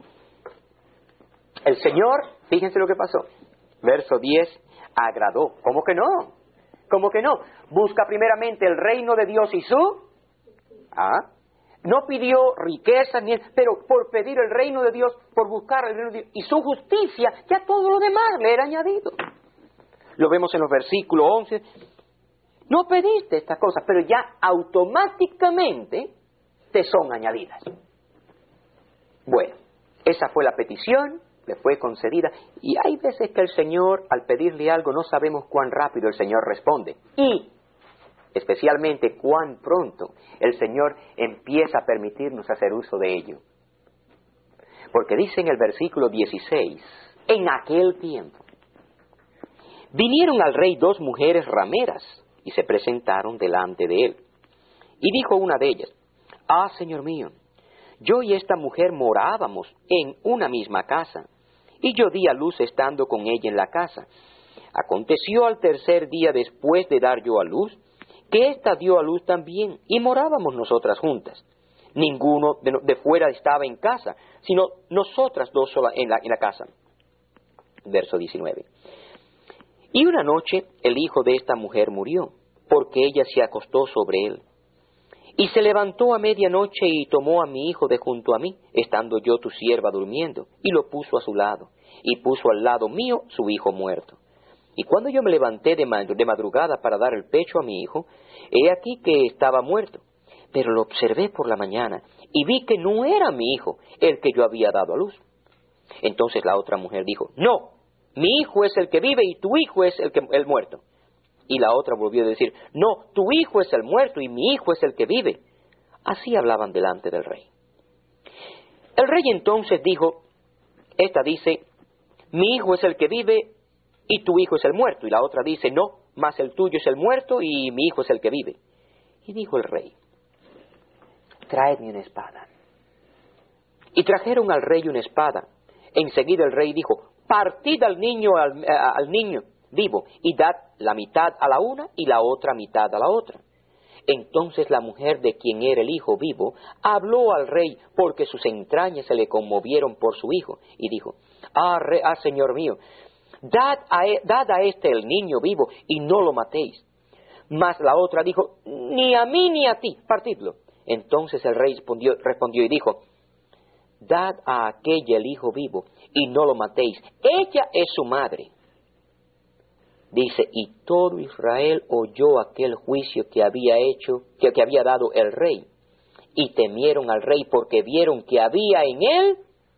El Señor, fíjense lo que pasó. Verso diez, agradó. ¿Cómo que no? ¿Cómo que no? Busca primeramente el reino de Dios y su... ¿Ah? No pidió riquezas, ni, pero por pedir el reino de Dios, por buscar el reino de Dios y su justicia, ya todo lo demás le era añadido. Lo vemos en los versículos once. No pediste estas cosas, pero ya automáticamente te son añadidas. Bueno, esa fue la petición, le fue concedida. Y hay veces que el Señor, al pedirle algo, no sabemos cuán rápido el Señor responde. Y especialmente cuán pronto el Señor empieza a permitirnos hacer uso de ello. Porque dice en el versículo dieciséis, en aquel tiempo, vinieron al rey dos mujeres rameras y se presentaron delante de él. Y dijo una de ellas: ah, Señor mío, yo y esta mujer morábamos en una misma casa, y yo di a luz estando con ella en la casa. Aconteció al tercer día después de dar yo a luz, que ésta dio a luz también, y morábamos nosotras juntas. Ninguno de, de fuera estaba en casa, sino nosotras dos solas en la, en la casa. Verso diecinueve. Y una noche el hijo de esta mujer murió, porque ella se acostó sobre él. Y se levantó a medianoche y tomó a mi hijo de junto a mí, estando yo tu sierva durmiendo, y lo puso a su lado, y puso al lado mío su hijo muerto. Y cuando yo me levanté de madrugada para dar el pecho a mi hijo, he aquí que estaba muerto. Pero lo observé por la mañana, y vi que no era mi hijo el que yo había dado a luz. Entonces la otra mujer dijo: no, mi hijo es el que vive y tu hijo es el, que, el muerto. Y la otra volvió a decir, no, tu hijo es el muerto y mi hijo es el que vive. Así hablaban delante del rey. El rey entonces dijo, esta dice, mi hijo es el que vive y tu hijo es el muerto. Y la otra dice, no, mas el tuyo es el muerto y mi hijo es el que vive. Y dijo el rey, traedme una espada. Y trajeron al rey una espada. Enseguida el rey dijo, partid al niño, al, al niño vivo, y dad la mitad a la una y la otra mitad a la otra. Entonces la mujer de quien era el hijo vivo habló al rey, porque sus entrañas se le conmovieron por su hijo, y dijo, ah, rey, ah señor mío, dad a, dad a este el niño vivo, y no lo matéis. Mas la otra dijo, ni a mí ni a ti, partidlo. Entonces el rey respondió, respondió y dijo, dad a aquella el hijo vivo, y no lo matéis, ella es su madre. Dice, y todo Israel oyó aquel juicio que había hecho, que, que había dado el rey, y temieron al rey porque vieron que había en él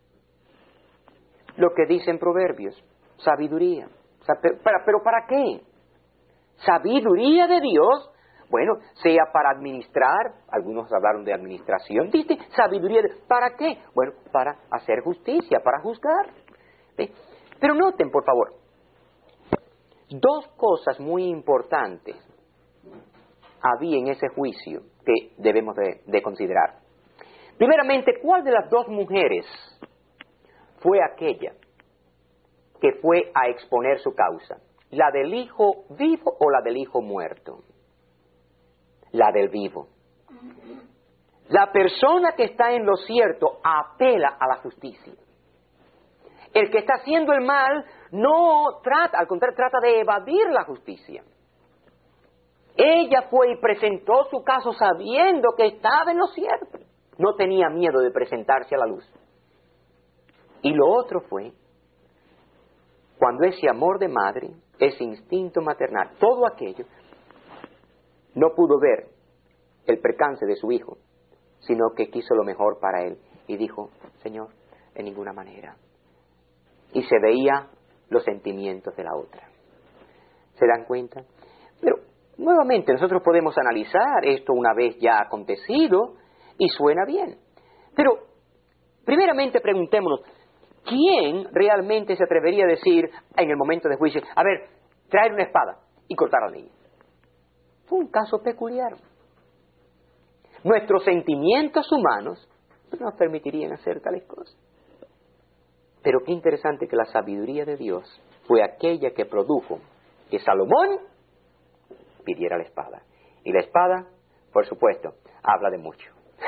lo que dicen Proverbios, sabiduría. O sea, pero, pero ¿para qué? Sabiduría de Dios, bueno, sea para administrar, algunos hablaron de administración, dice, sabiduría, de, ¿para qué? Bueno, para hacer justicia, para juzgar. ¿Sí? Pero noten, por favor, dos cosas muy importantes había en ese juicio que debemos de, de considerar. Primeramente, ¿cuál de las dos mujeres fue aquella que fue a exponer su causa? ¿La del hijo vivo o la del hijo muerto? La del vivo. La persona que está en lo cierto apela a la justicia. El que está haciendo el mal no trata, al contrario, trata de evadir la justicia. Ella fue y presentó su caso sabiendo que estaba en lo cierto. No tenía miedo de presentarse a la luz. Y lo otro fue, cuando ese amor de madre, ese instinto maternal, todo aquello, no pudo ver el percance de su hijo, sino que quiso lo mejor para él. Y dijo, Señor, en ninguna manera. Y se veía los sentimientos de la otra. ¿Se dan cuenta? Pero, nuevamente, nosotros podemos analizar esto una vez ya acontecido y suena bien. Pero, primeramente preguntémonos, ¿quién realmente se atrevería a decir en el momento de juicio, a ver, traer una espada y cortar al niño? Fue un caso peculiar. Nuestros sentimientos humanos no nos permitirían hacer tales cosas. Pero qué interesante que la sabiduría de Dios fue aquella que produjo que Salomón pidiera la espada. Y la espada, por supuesto, habla de mucho.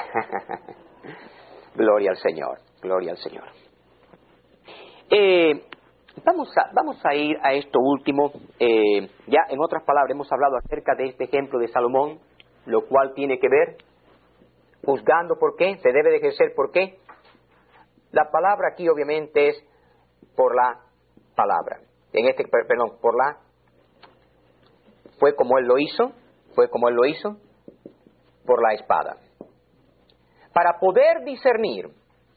Gloria al Señor, gloria al Señor. Eh, vamos, a, vamos a ir a esto último. Eh, ya en otras palabras hemos hablado acerca de este ejemplo de Salomón, lo cual tiene que ver juzgando por qué, se debe de ejercer por qué. La palabra aquí obviamente es por la palabra. En este, perdón, por la, fue como él lo hizo, fue como él lo hizo, por la espada. Para poder discernir,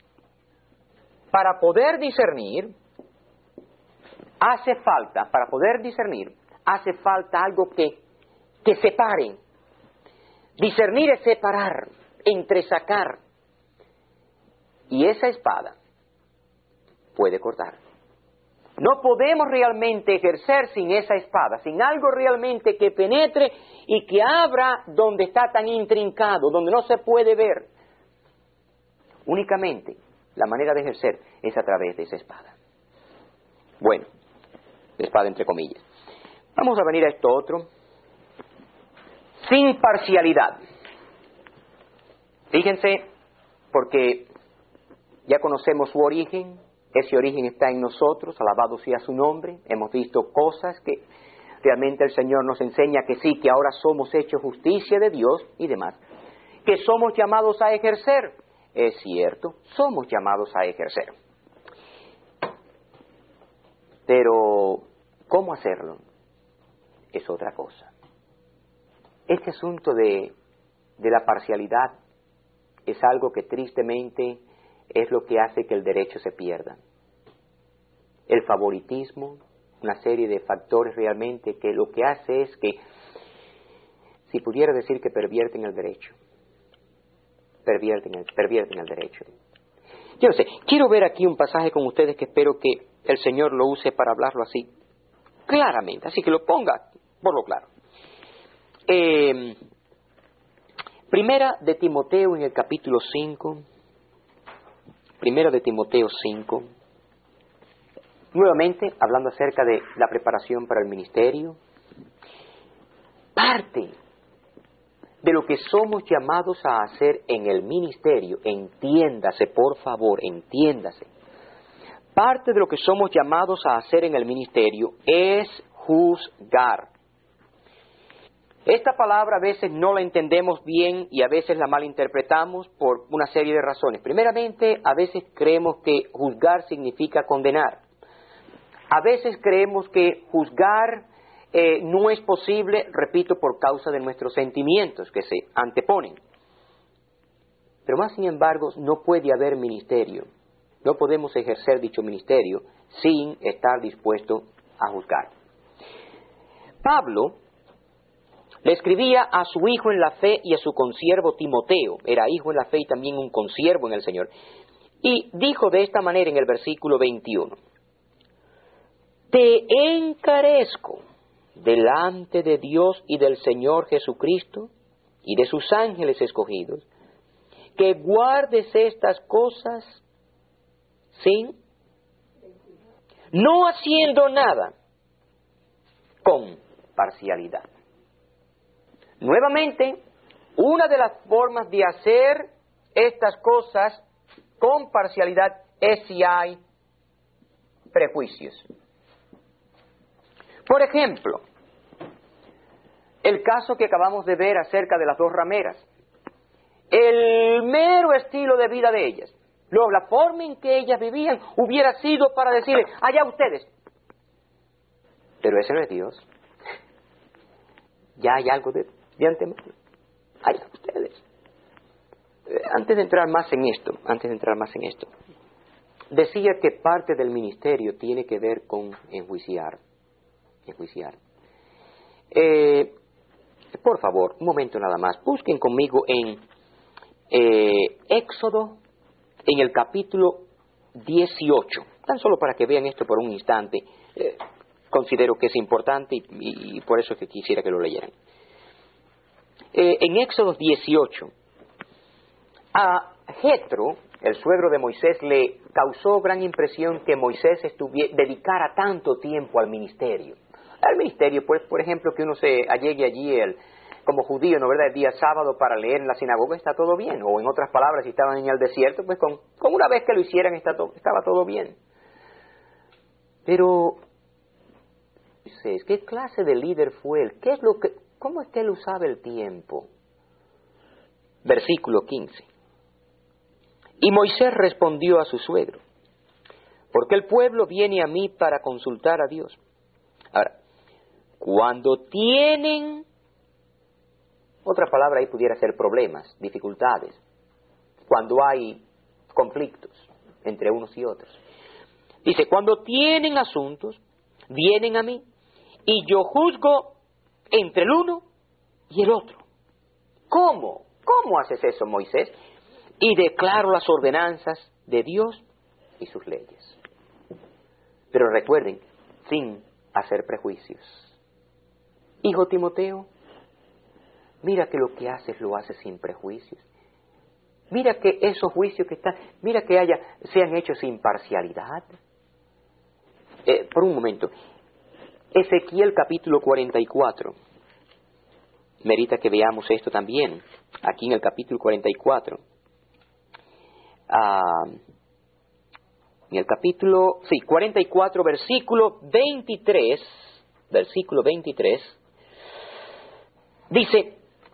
para poder discernir, hace falta, para poder discernir, hace falta algo que, que separe. Discernir es separar, entresacar. Y esa espada puede cortar. No podemos realmente ejercer sin esa espada, sin algo realmente que penetre y que abra donde está tan intrincado, donde no se puede ver. Únicamente la manera de ejercer es a través de esa espada. Bueno, espada entre comillas. Vamos a venir a esto otro. Sin parcialidad. Fíjense, porque ya conocemos su origen, ese origen está en nosotros, alabado sea su nombre, hemos visto cosas que realmente el Señor nos enseña que sí, que ahora somos hechos justicia de Dios y demás, que somos llamados a ejercer, es cierto, somos llamados a ejercer. Pero, ¿cómo hacerlo? Es otra cosa. Este asunto de, de la parcialidad es algo que tristemente es lo que hace que el derecho se pierda. el favoritismo, una serie de factores realmente que lo que hace es que, si pudiera decir que pervierten el derecho, pervierten el, pervierten el derecho. Yo no sé, quiero ver aquí un pasaje con ustedes que espero que el Señor lo use para hablarlo así claramente, así que lo ponga por lo claro. Eh, primera de Timoteo en el capítulo cinco, primera de Timoteo cinco, nuevamente hablando acerca de la preparación para el ministerio, parte de lo que somos llamados a hacer en el ministerio, entiéndase, por favor, entiéndase. Parte de lo que somos llamados a hacer en el ministerio es juzgar. Esta palabra a veces no la entendemos bien y a veces la malinterpretamos por una serie de razones. Primeramente, a veces creemos que juzgar significa condenar. A veces creemos que juzgar eh, no es posible, repito, por causa de nuestros sentimientos que se anteponen. Pero más sin embargo, no puede haber ministerio. No podemos ejercer dicho ministerio sin estar dispuesto a juzgar. Pablo le escribía a su hijo en la fe y a su consiervo Timoteo. Era hijo en la fe y también un consiervo en el Señor. Y dijo de esta manera en el versículo veintiuno. Te encarezco delante de Dios y del Señor Jesucristo y de sus ángeles escogidos, que guardes estas cosas sin, no haciendo nada con parcialidad. Nuevamente, una de las formas de hacer estas cosas con parcialidad es si hay prejuicios. Por ejemplo, el caso que acabamos de ver acerca de las dos rameras. El mero estilo de vida de ellas, luego la forma en que ellas vivían, hubiera sido para decirle, allá ustedes. Pero ese no es Dios. Ya hay algo de, de antemano. Allá ustedes. Eh, antes de entrar más en esto, antes de entrar más en esto, decía que parte del ministerio tiene que ver con enjuiciar. Enjuiciar. Eh, por favor, un momento nada más. Busquen conmigo en eh, Éxodo, en el capítulo dieciocho. Tan solo para que vean esto por un instante. Eh, considero que es importante y, y, y por eso es que quisiera que lo leyeran. Eh, en Éxodo dieciocho, a Jetro, el suegro de Moisés, le causó gran impresión que Moisés estuviera, dedicara tanto tiempo al ministerio. Al ministerio, pues, por ejemplo, que uno se allegue allí el, como judío, ¿no verdad?, el día sábado para leer en la sinagoga, está todo bien. O en otras palabras, si estaban en el desierto, pues con, con una vez que lo hicieran está to, estaba todo bien. Pero, ¿qué clase de líder fue él? ¿Qué es lo que, cómo es que él usaba el tiempo? Versículo quince. Y Moisés respondió a su suegro, porque el pueblo viene a mí para consultar a Dios. Ahora, cuando tienen, otra palabra ahí pudiera ser problemas, dificultades, cuando hay conflictos entre unos y otros. Dice, cuando tienen asuntos, vienen a mí y yo juzgo entre el uno y el otro. ¿Cómo? ¿Cómo haces eso, Moisés? Y declaro las ordenanzas de Dios y sus leyes. Pero recuerden, sin hacer prejuicios. Hijo Timoteo, mira que lo que haces lo haces sin prejuicios. Mira que esos juicios que están, mira que haya, sean hechos sin parcialidad. Eh, por un momento, Ezequiel capítulo cuarenta y cuatro. Merita que veamos esto también, aquí en el capítulo cuarenta y cuatro. Ah, en el capítulo, sí, cuarenta y cuatro, versículo veintitrés, versículo veintitrés, dice,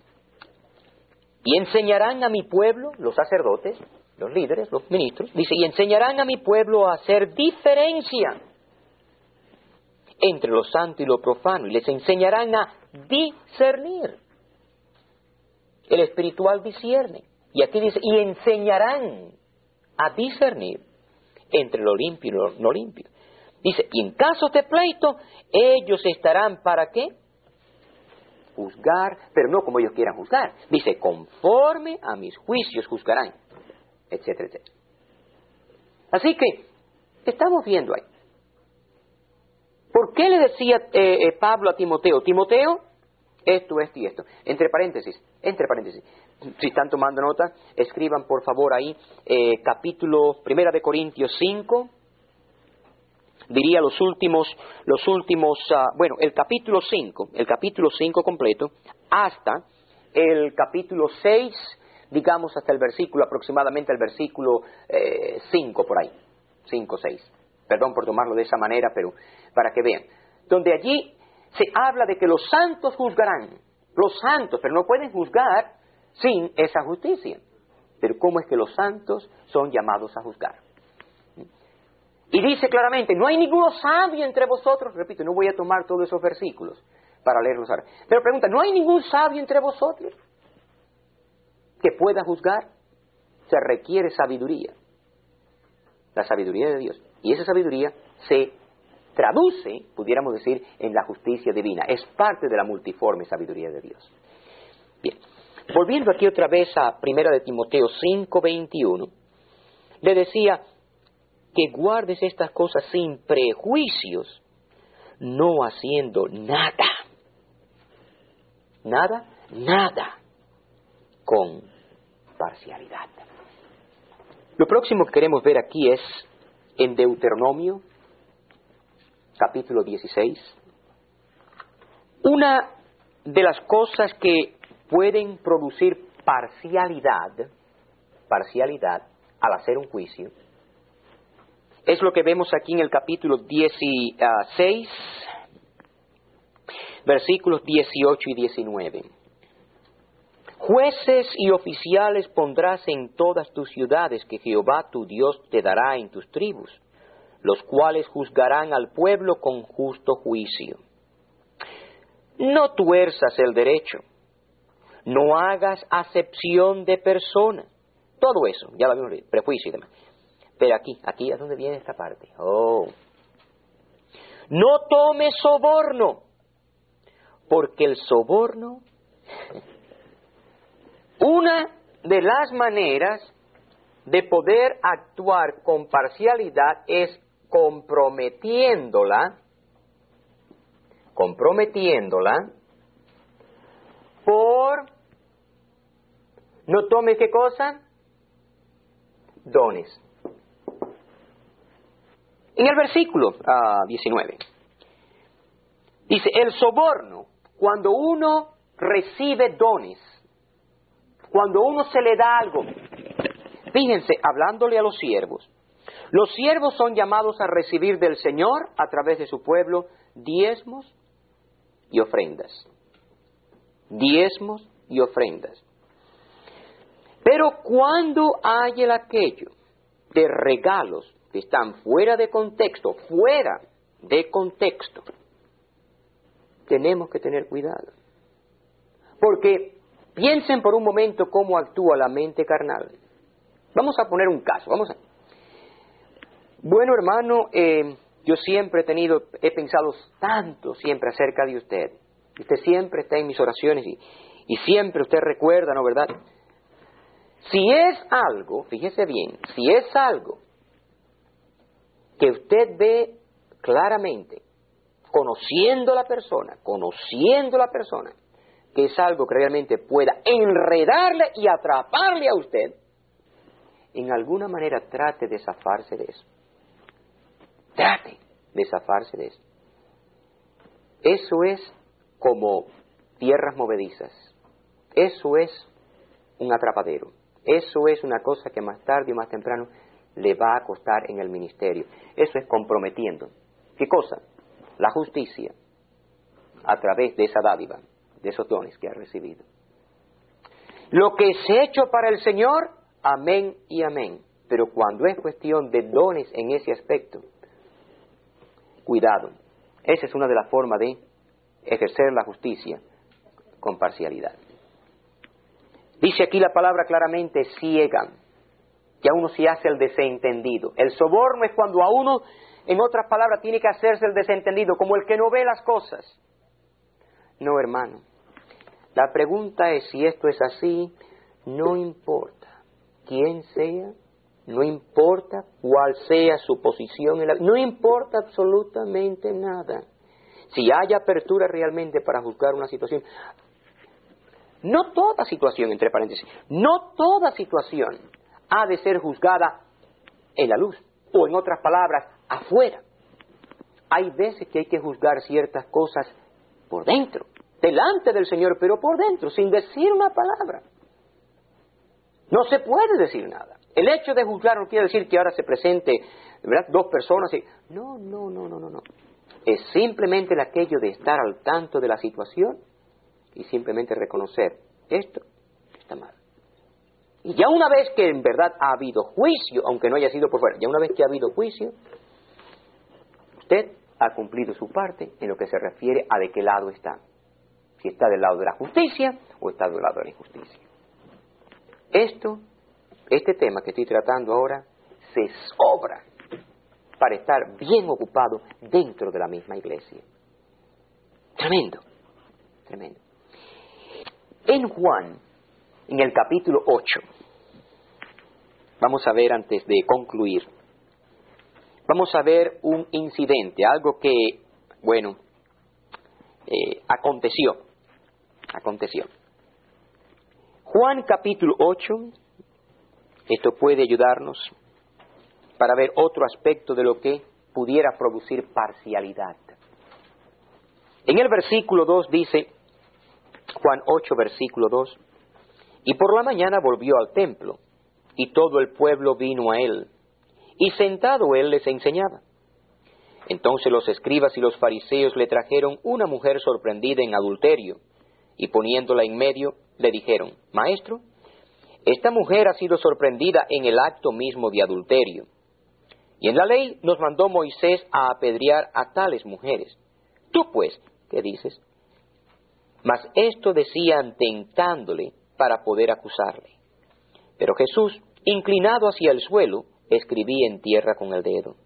y enseñarán a mi pueblo, los sacerdotes, los líderes, los ministros, dice, y enseñarán a mi pueblo a hacer diferencia entre lo santo y lo profano, y les enseñarán a discernir. El espiritual discierne. Y aquí dice, y enseñarán a discernir entre lo limpio y lo no limpio. Dice, y en casos de pleito, ellos estarán ¿para qué? Juzgar, pero no como ellos quieran juzgar. Dice, conforme a mis juicios juzgarán, etcétera, etcétera. Así que, estamos viendo ahí. ¿Por qué le decía eh, eh, Pablo a Timoteo? Timoteo, esto, esto y esto. Entre paréntesis, entre paréntesis. Si están tomando nota, escriban por favor ahí, eh, capítulo, primera de Corintios cinco, diría los últimos, los últimos, uh, bueno, el capítulo cinco, el capítulo cinco completo, hasta el capítulo seis, digamos hasta el versículo, aproximadamente el versículo eh, cinco por ahí, cinco, seis. Perdón por tomarlo de esa manera, pero para que vean. Donde allí se habla de que los santos juzgarán, los santos, pero no pueden juzgar sin esa justicia. Pero ¿cómo es que los santos son llamados a juzgar? Y dice claramente, no hay ninguno sabio entre vosotros. Repito, no voy a tomar todos esos versículos para leerlos ahora. Pero pregunta, ¿no hay ningún sabio entre vosotros que pueda juzgar? Se requiere sabiduría. La sabiduría de Dios. Y esa sabiduría se traduce, pudiéramos decir, en la justicia divina. Es parte de la multiforme sabiduría de Dios. Bien. Volviendo aquí otra vez a primera de Timoteo cinco, veintiuno, le decía que guardes estas cosas sin prejuicios, no haciendo nada, nada, nada, con parcialidad. Lo próximo que queremos ver aquí es en Deuteronomio, capítulo dieciséis, una de las cosas que pueden producir parcialidad, parcialidad al hacer un juicio, es lo que vemos aquí en el capítulo dieciséis, versículos dieciocho y diecinueve. Jueces y oficiales pondrás en todas tus ciudades que Jehová tu Dios te dará en tus tribus, los cuales juzgarán al pueblo con justo juicio. No tuerzas el derecho, no hagas acepción de persona. Todo eso, ya lo vimos, prejuicio y demás. Pero aquí, aquí es donde viene esta parte. Oh. No tomes soborno, porque el soborno, una de las maneras de poder actuar con parcialidad es comprometiéndola, comprometiéndola por, no tome qué cosa, dones. En el versículo uh, diecinueve, dice, el soborno, cuando uno recibe dones, cuando uno se le da algo, fíjense, hablándole a los siervos, los siervos son llamados a recibir del Señor, a través de su pueblo, diezmos y ofrendas. Diezmos y ofrendas. Pero cuando hay el aquello de regalos que están fuera de contexto, fuera de contexto, tenemos que tener cuidado. Porque piensen por un momento cómo actúa la mente carnal. Vamos a poner un caso, vamos a... Bueno, hermano, eh, yo siempre he tenido, he pensado tanto siempre acerca de usted. Usted siempre está en mis oraciones y, y siempre usted recuerda, ¿no, verdad? Si es algo, fíjese bien, si es algo que usted ve claramente, conociendo a la persona, conociendo a la persona, que es algo que realmente pueda enredarle y atraparle a usted, en alguna manera trate de zafarse de eso. Trate de zafarse de eso. Eso es como tierras movedizas. Eso es un atrapadero. Eso es una cosa que más tarde o más temprano le va a costar en el ministerio. Eso es comprometiendo. ¿Qué cosa? La justicia a través de esa dádiva, de esos dones que ha recibido. Lo que es hecho para el Señor, amén y amén. Pero cuando es cuestión de dones en ese aspecto, cuidado. Esa es una de las formas de ejercer la justicia con parcialidad. Dice aquí la palabra claramente, ciega, que a uno se hace el desentendido. El soborno es cuando a uno En otras palabras, tiene que hacerse el desentendido, como el que no ve las cosas. No, hermano. La pregunta es si esto es así. No importa quién sea, no importa cuál sea su posición, en la, no importa absolutamente nada. Si hay apertura realmente para juzgar una situación, no toda situación, entre paréntesis, no toda situación ha de ser juzgada en la luz, o en otras palabras, afuera. Hay veces que hay que juzgar ciertas cosas por dentro, delante del Señor, pero por dentro, sin decir una palabra. No se puede decir nada. El hecho de juzgar no quiere decir que ahora se presente, ¿verdad?, dos personas y... No, no, no, no, no, no. Es simplemente el aquello de estar al tanto de la situación y simplemente reconocer, esto está mal. Y ya una vez que en verdad ha habido juicio, aunque no haya sido por fuera, ya una vez que ha habido juicio, usted ha cumplido su parte en lo que se refiere a de qué lado está. Si está del lado de la justicia o está del lado de la injusticia. Esto, este tema que estoy tratando ahora, se sobra para estar bien ocupado dentro de la misma iglesia. Tremendo, tremendo. En Juan, en el capítulo ocho, vamos a ver antes de concluir, vamos a ver un incidente, algo que, bueno, eh, aconteció, aconteció. Juan capítulo ocho, esto puede ayudarnos para ver otro aspecto de lo que pudiera producir parcialidad. En el versículo dos dice, Juan ocho, versículo dos, y por la mañana volvió al templo, y todo el pueblo vino a él, y sentado él les enseñaba. Entonces los escribas y los fariseos le trajeron una mujer sorprendida en adulterio, y poniéndola en medio, le dijeron, Maestro, esta mujer ha sido sorprendida en el acto mismo de adulterio. Y en la ley nos mandó Moisés a apedrear a tales mujeres. Tú pues, ¿qué dices? Mas esto decían tentándole para poder acusarle. Pero Jesús, inclinado hacia el suelo, escribía en tierra con el dedo.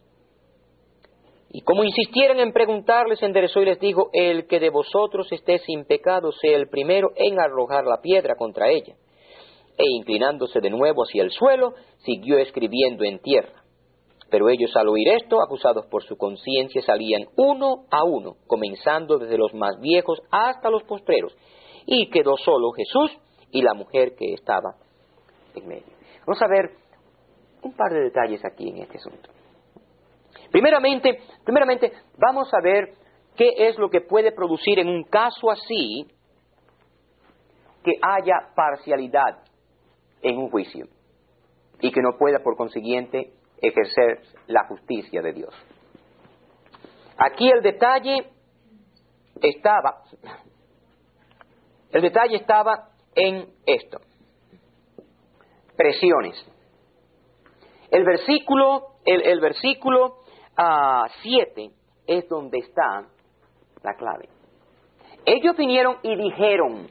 Y como insistieran en preguntarles, enderezó y les dijo, el que de vosotros esté sin pecado sea el primero en arrojar la piedra contra ella. E inclinándose de nuevo hacia el suelo, siguió escribiendo en tierra. Pero ellos al oír esto, acusados por su conciencia, salían uno a uno, comenzando desde los más viejos hasta los postreros. Y quedó solo Jesús y la mujer que estaba en medio. Vamos a ver un par de detalles aquí en este asunto. Primeramente, primeramente, vamos a ver qué es lo que puede producir en un caso así que haya parcialidad en un juicio y que no pueda, por consiguiente, ejercer la justicia de Dios. Aquí el detalle estaba, el detalle estaba en esto. Presiones. El versículo, el, el versículo siete es donde está la clave. Ellos vinieron y dijeron,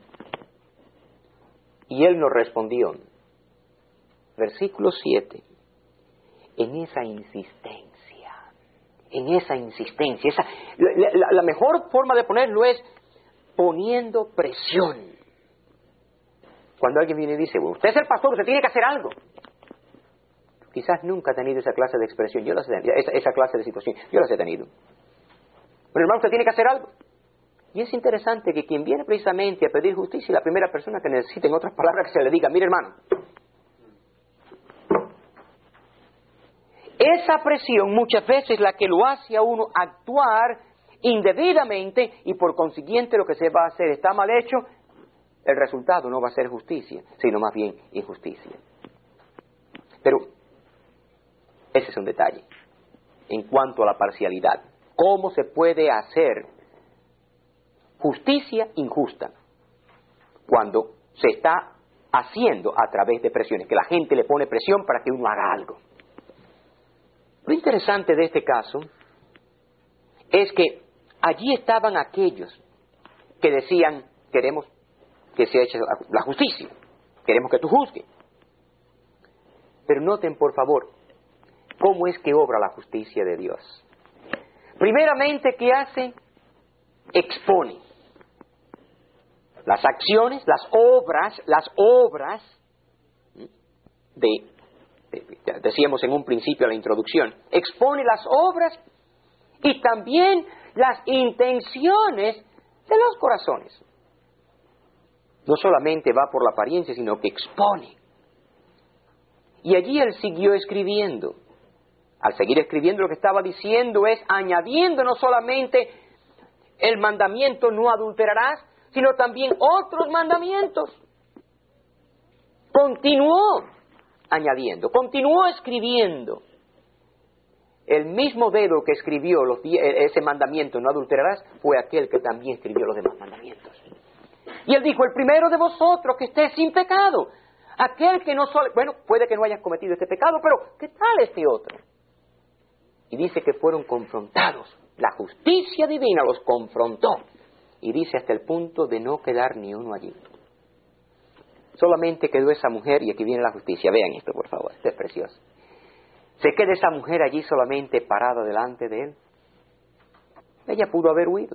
y él nos respondió. Versículo siete. En esa insistencia, en esa insistencia, esa, la, la, la mejor forma de ponerlo es poniendo presión. Cuando alguien viene y dice, bueno, usted es el pastor, usted tiene que hacer algo. Quizás nunca ha tenido esa clase de expresión, yo las he tenido, esa, esa clase de situación, yo las he tenido. Pero hermano, usted tiene que hacer algo. Y es interesante que quien viene precisamente a pedir justicia, la primera persona que necesita, en otras palabras, que se le diga, mire hermano, esa presión muchas veces la que lo hace a uno actuar indebidamente y por consiguiente lo que se va a hacer está mal hecho, el resultado no va a ser justicia, sino más bien injusticia. Pero ese es un detalle en cuanto a la parcialidad. ¿Cómo se puede hacer justicia injusta cuando se está haciendo a través de presiones? Que la gente le pone presión para que uno haga algo. Lo interesante de este caso es que allí estaban aquellos que decían, queremos que se eche la justicia, queremos que tú juzgues. Pero noten, por favor, cómo es que obra la justicia de Dios. Primeramente, ¿qué hace? Expone las acciones, las obras, las obras de, de, decíamos en un principio de la introducción, expone las obras y también las intenciones de los corazones. No solamente va por la apariencia, sino que expone. Y allí él siguió escribiendo. Al seguir escribiendo, lo que estaba diciendo es añadiendo no solamente el mandamiento no adulterarás, sino también otros mandamientos. Continuó añadiendo, continuó escribiendo. El mismo dedo que escribió los, ese mandamiento no adulterarás fue aquel que también escribió los demás mandamientos. Y él dijo, el primero de vosotros que esté sin pecado, aquel que no solo, bueno, puede que no hayas cometido este pecado, pero ¿qué tal este otro? Y dice que fueron confrontados, la justicia divina los confrontó, y dice hasta el punto de no quedar ni uno allí. Solamente quedó esa mujer, y aquí viene la justicia, vean esto por favor, esto es precioso. Se queda esa mujer allí solamente parada delante de él. Ella pudo haber huido.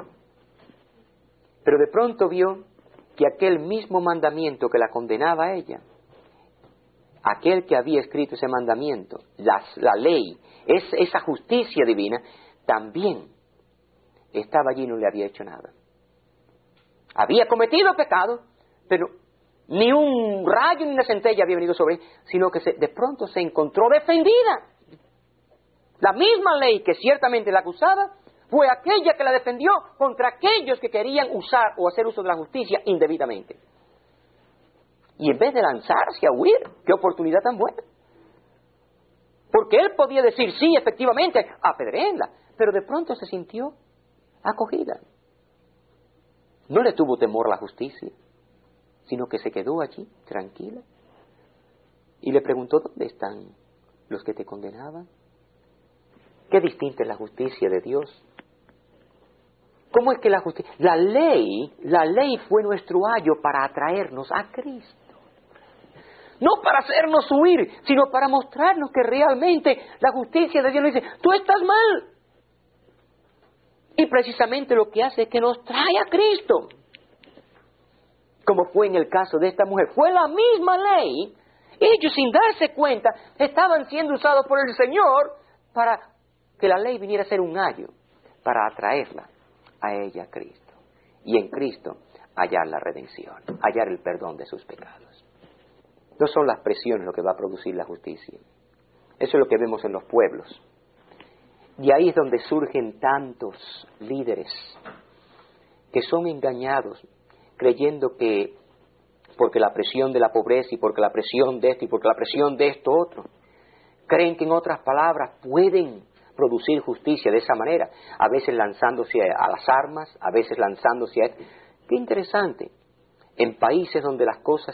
Pero de pronto vio que aquel mismo mandamiento que la condenaba a ella, aquel que había escrito ese mandamiento, la, la ley, es, esa justicia divina, también estaba allí y no le había hecho nada. Había cometido pecado, pero ni un rayo ni una centella había venido sobre él, sino que se, de pronto se encontró defendida. La misma ley que ciertamente la acusaba fue aquella que la defendió contra aquellos que querían usar o hacer uso de la justicia indebidamente. Y en vez de lanzarse a huir, qué oportunidad tan buena. Porque él podía decir, sí, efectivamente, apedréenla, pero de pronto se sintió acogida. No le tuvo temor a la justicia, sino que se quedó allí, tranquila, y le preguntó, ¿dónde están los que te condenaban? Qué distinta es la justicia de Dios. ¿Cómo es que la justicia? La ley, la ley fue nuestro ayo para atraernos a Cristo. No para hacernos huir, sino para mostrarnos que realmente la justicia de Dios nos dice, tú estás mal. Y precisamente lo que hace es que nos trae a Cristo. Como fue en el caso de esta mujer. Fue la misma ley. Ellos, sin darse cuenta, estaban siendo usados por el Señor para que la ley viniera a ser un ayo, para atraerla a ella, a Cristo. Y en Cristo hallar la redención, hallar el perdón de sus pecados. No son las presiones lo que va a producir la justicia. Eso es lo que vemos en los pueblos. Y ahí es donde surgen tantos líderes que son engañados, creyendo que porque la presión de la pobreza y porque la presión de esto y porque la presión de esto otro, creen que en otras palabras pueden producir justicia de esa manera, a veces lanzándose a las armas, a veces lanzándose a... Qué interesante, en países donde las cosas,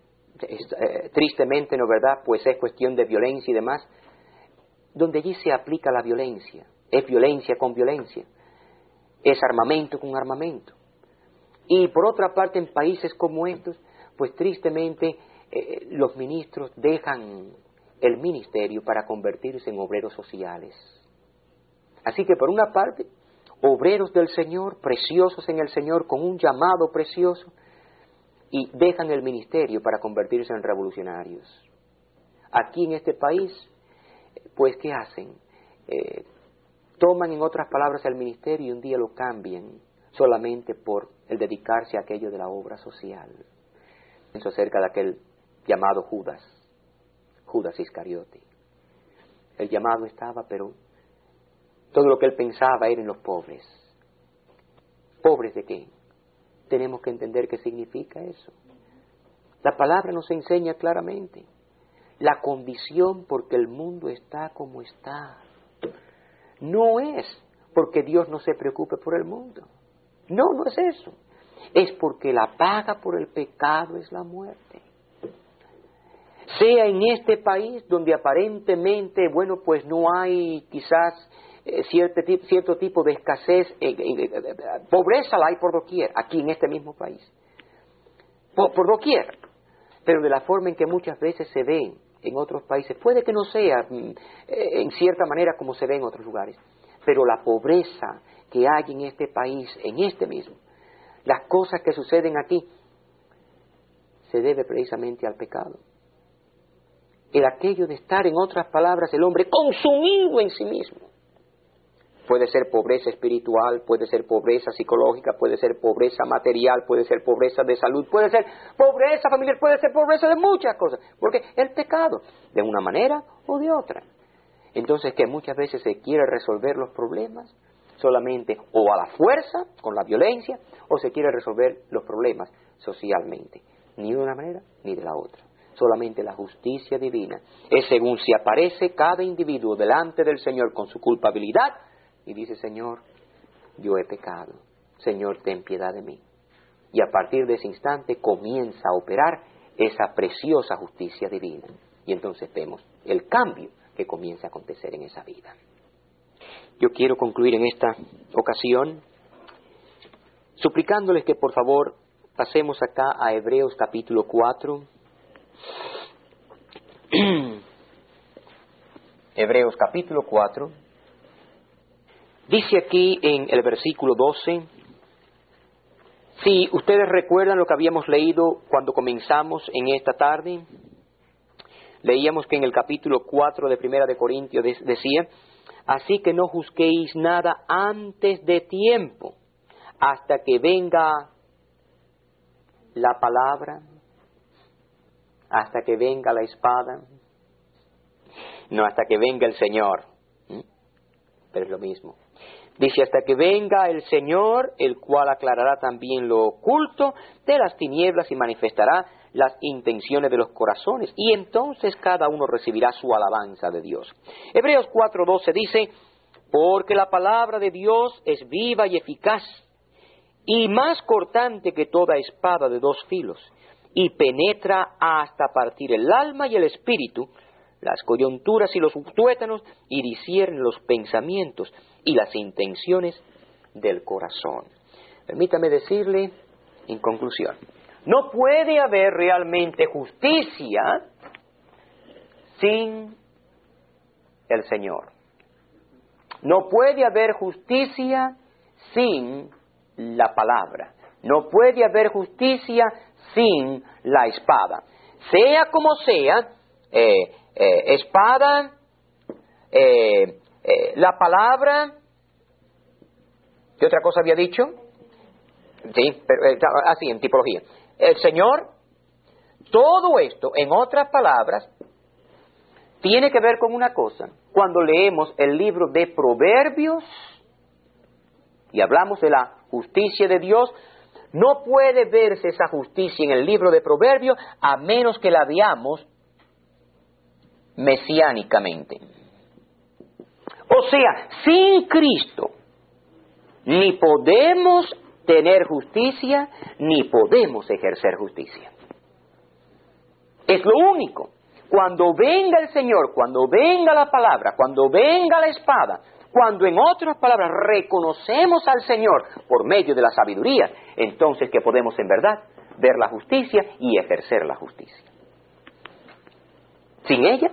eh, tristemente, ¿no verdad?, pues es cuestión de violencia y demás, donde allí se aplica la violencia, es violencia con violencia, es armamento con armamento. Y por otra parte, en países como estos, pues tristemente eh, los ministros dejan el ministerio para convertirse en obreros sociales. Así que por una parte, obreros del Señor, preciosos en el Señor, con un llamado precioso, y dejan el ministerio para convertirse en revolucionarios. Aquí en este país, pues ¿qué hacen? Eh, toman en otras palabras el ministerio y un día lo cambian solamente por el dedicarse a aquello de la obra social. Pienso acerca de aquel llamado Judas, Judas Iscariote. El llamado estaba, pero todo lo que él pensaba era en los pobres. ¿Pobres de qué? Tenemos que entender qué significa eso. La palabra nos enseña claramente la condición porque el mundo está como está. No es porque Dios no se preocupe por el mundo. No, no es eso. Es porque la paga por el pecado es la muerte. Sea en este país donde aparentemente, bueno, pues no hay quizás eh, cierto, cierto tipo de escasez, eh, eh, eh, pobreza la hay por doquier, aquí en este mismo país. Por, por doquier. Pero de la forma en que muchas veces se ve en otros países, puede que no sea eh, en cierta manera como se ve en otros lugares. Pero la pobreza que hay en este país, en este mismo, las cosas que suceden aquí, se debe precisamente al pecado. El aquello de estar, en otras palabras, el hombre consumido en sí mismo. Puede ser pobreza espiritual, puede ser pobreza psicológica, puede ser pobreza material, puede ser pobreza de salud, puede ser pobreza familiar, puede ser pobreza de muchas cosas. Porque el pecado, de una manera o de otra. Entonces, que muchas veces se quiere resolver los problemas solamente o a la fuerza, con la violencia, o se quiere resolver los problemas socialmente. Ni de una manera ni de la otra. Solamente la justicia divina es según si aparece cada individuo delante del Señor con su culpabilidad y dice: Señor, yo he pecado, Señor, ten piedad de mí. Y a partir de ese instante comienza a operar esa preciosa justicia divina. Y entonces vemos el cambio que comienza a acontecer en esa vida. Yo quiero concluir en esta ocasión suplicándoles que por favor pasemos acá a Hebreos capítulo cuatro. Hebreos capítulo cuatro. Dice aquí en el versículo doce, si ustedes recuerdan lo que habíamos leído cuando comenzamos en esta tarde, leíamos que en el capítulo cuatro de Primera de Corintios decía: así que no juzguéis nada antes de tiempo, hasta que venga la palabra, hasta que venga la espada, no, hasta que venga el Señor, ¿Mm? pero es lo mismo. Dice: hasta que venga el Señor, el cual aclarará también lo oculto de las tinieblas y manifestará las intenciones de los corazones, y entonces cada uno recibirá su alabanza de Dios. Hebreos cuatro doce dice: porque la palabra de Dios es viva y eficaz, y más cortante que toda espada de dos filos, y penetra hasta partir el alma y el espíritu, las coyunturas y los tuétanos, y discierne los pensamientos y las intenciones del corazón. Permítame decirle, en conclusión, no puede haber realmente justicia sin el Señor. No puede haber justicia sin la palabra. No puede haber justicia sin la espada. Sea como sea, eh, eh, espada, eh, eh, la palabra, ¿qué otra cosa había dicho? Sí, pero, eh, así en tipología. El Señor, todo esto, en otras palabras, tiene que ver con una cosa. Cuando leemos el libro de Proverbios y hablamos de la justicia de Dios, no puede verse esa justicia en el libro de Proverbios a menos que la veamos mesiánicamente. O sea, sin Cristo ni podemos tener justicia, ni podemos ejercer justicia. Es lo único. Cuando venga el Señor, cuando venga la palabra, cuando venga la espada, cuando en otras palabras reconocemos al Señor por medio de la sabiduría, entonces que podemos en verdad ver la justicia y ejercer la justicia. Sin ella,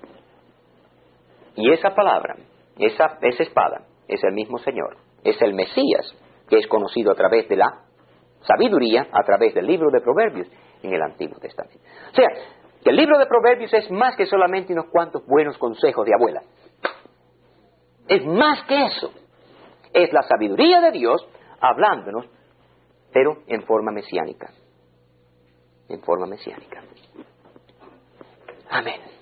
y esa palabra, esa, esa espada, es el mismo Señor, es el Mesías, que es conocido a través de la sabiduría, a través del libro de Proverbios en el Antiguo Testamento. O sea, que el libro de Proverbios es más que solamente unos cuantos buenos consejos de abuela. Es más que eso. Es la sabiduría de Dios hablándonos, pero en forma mesiánica. En forma mesiánica. Amén.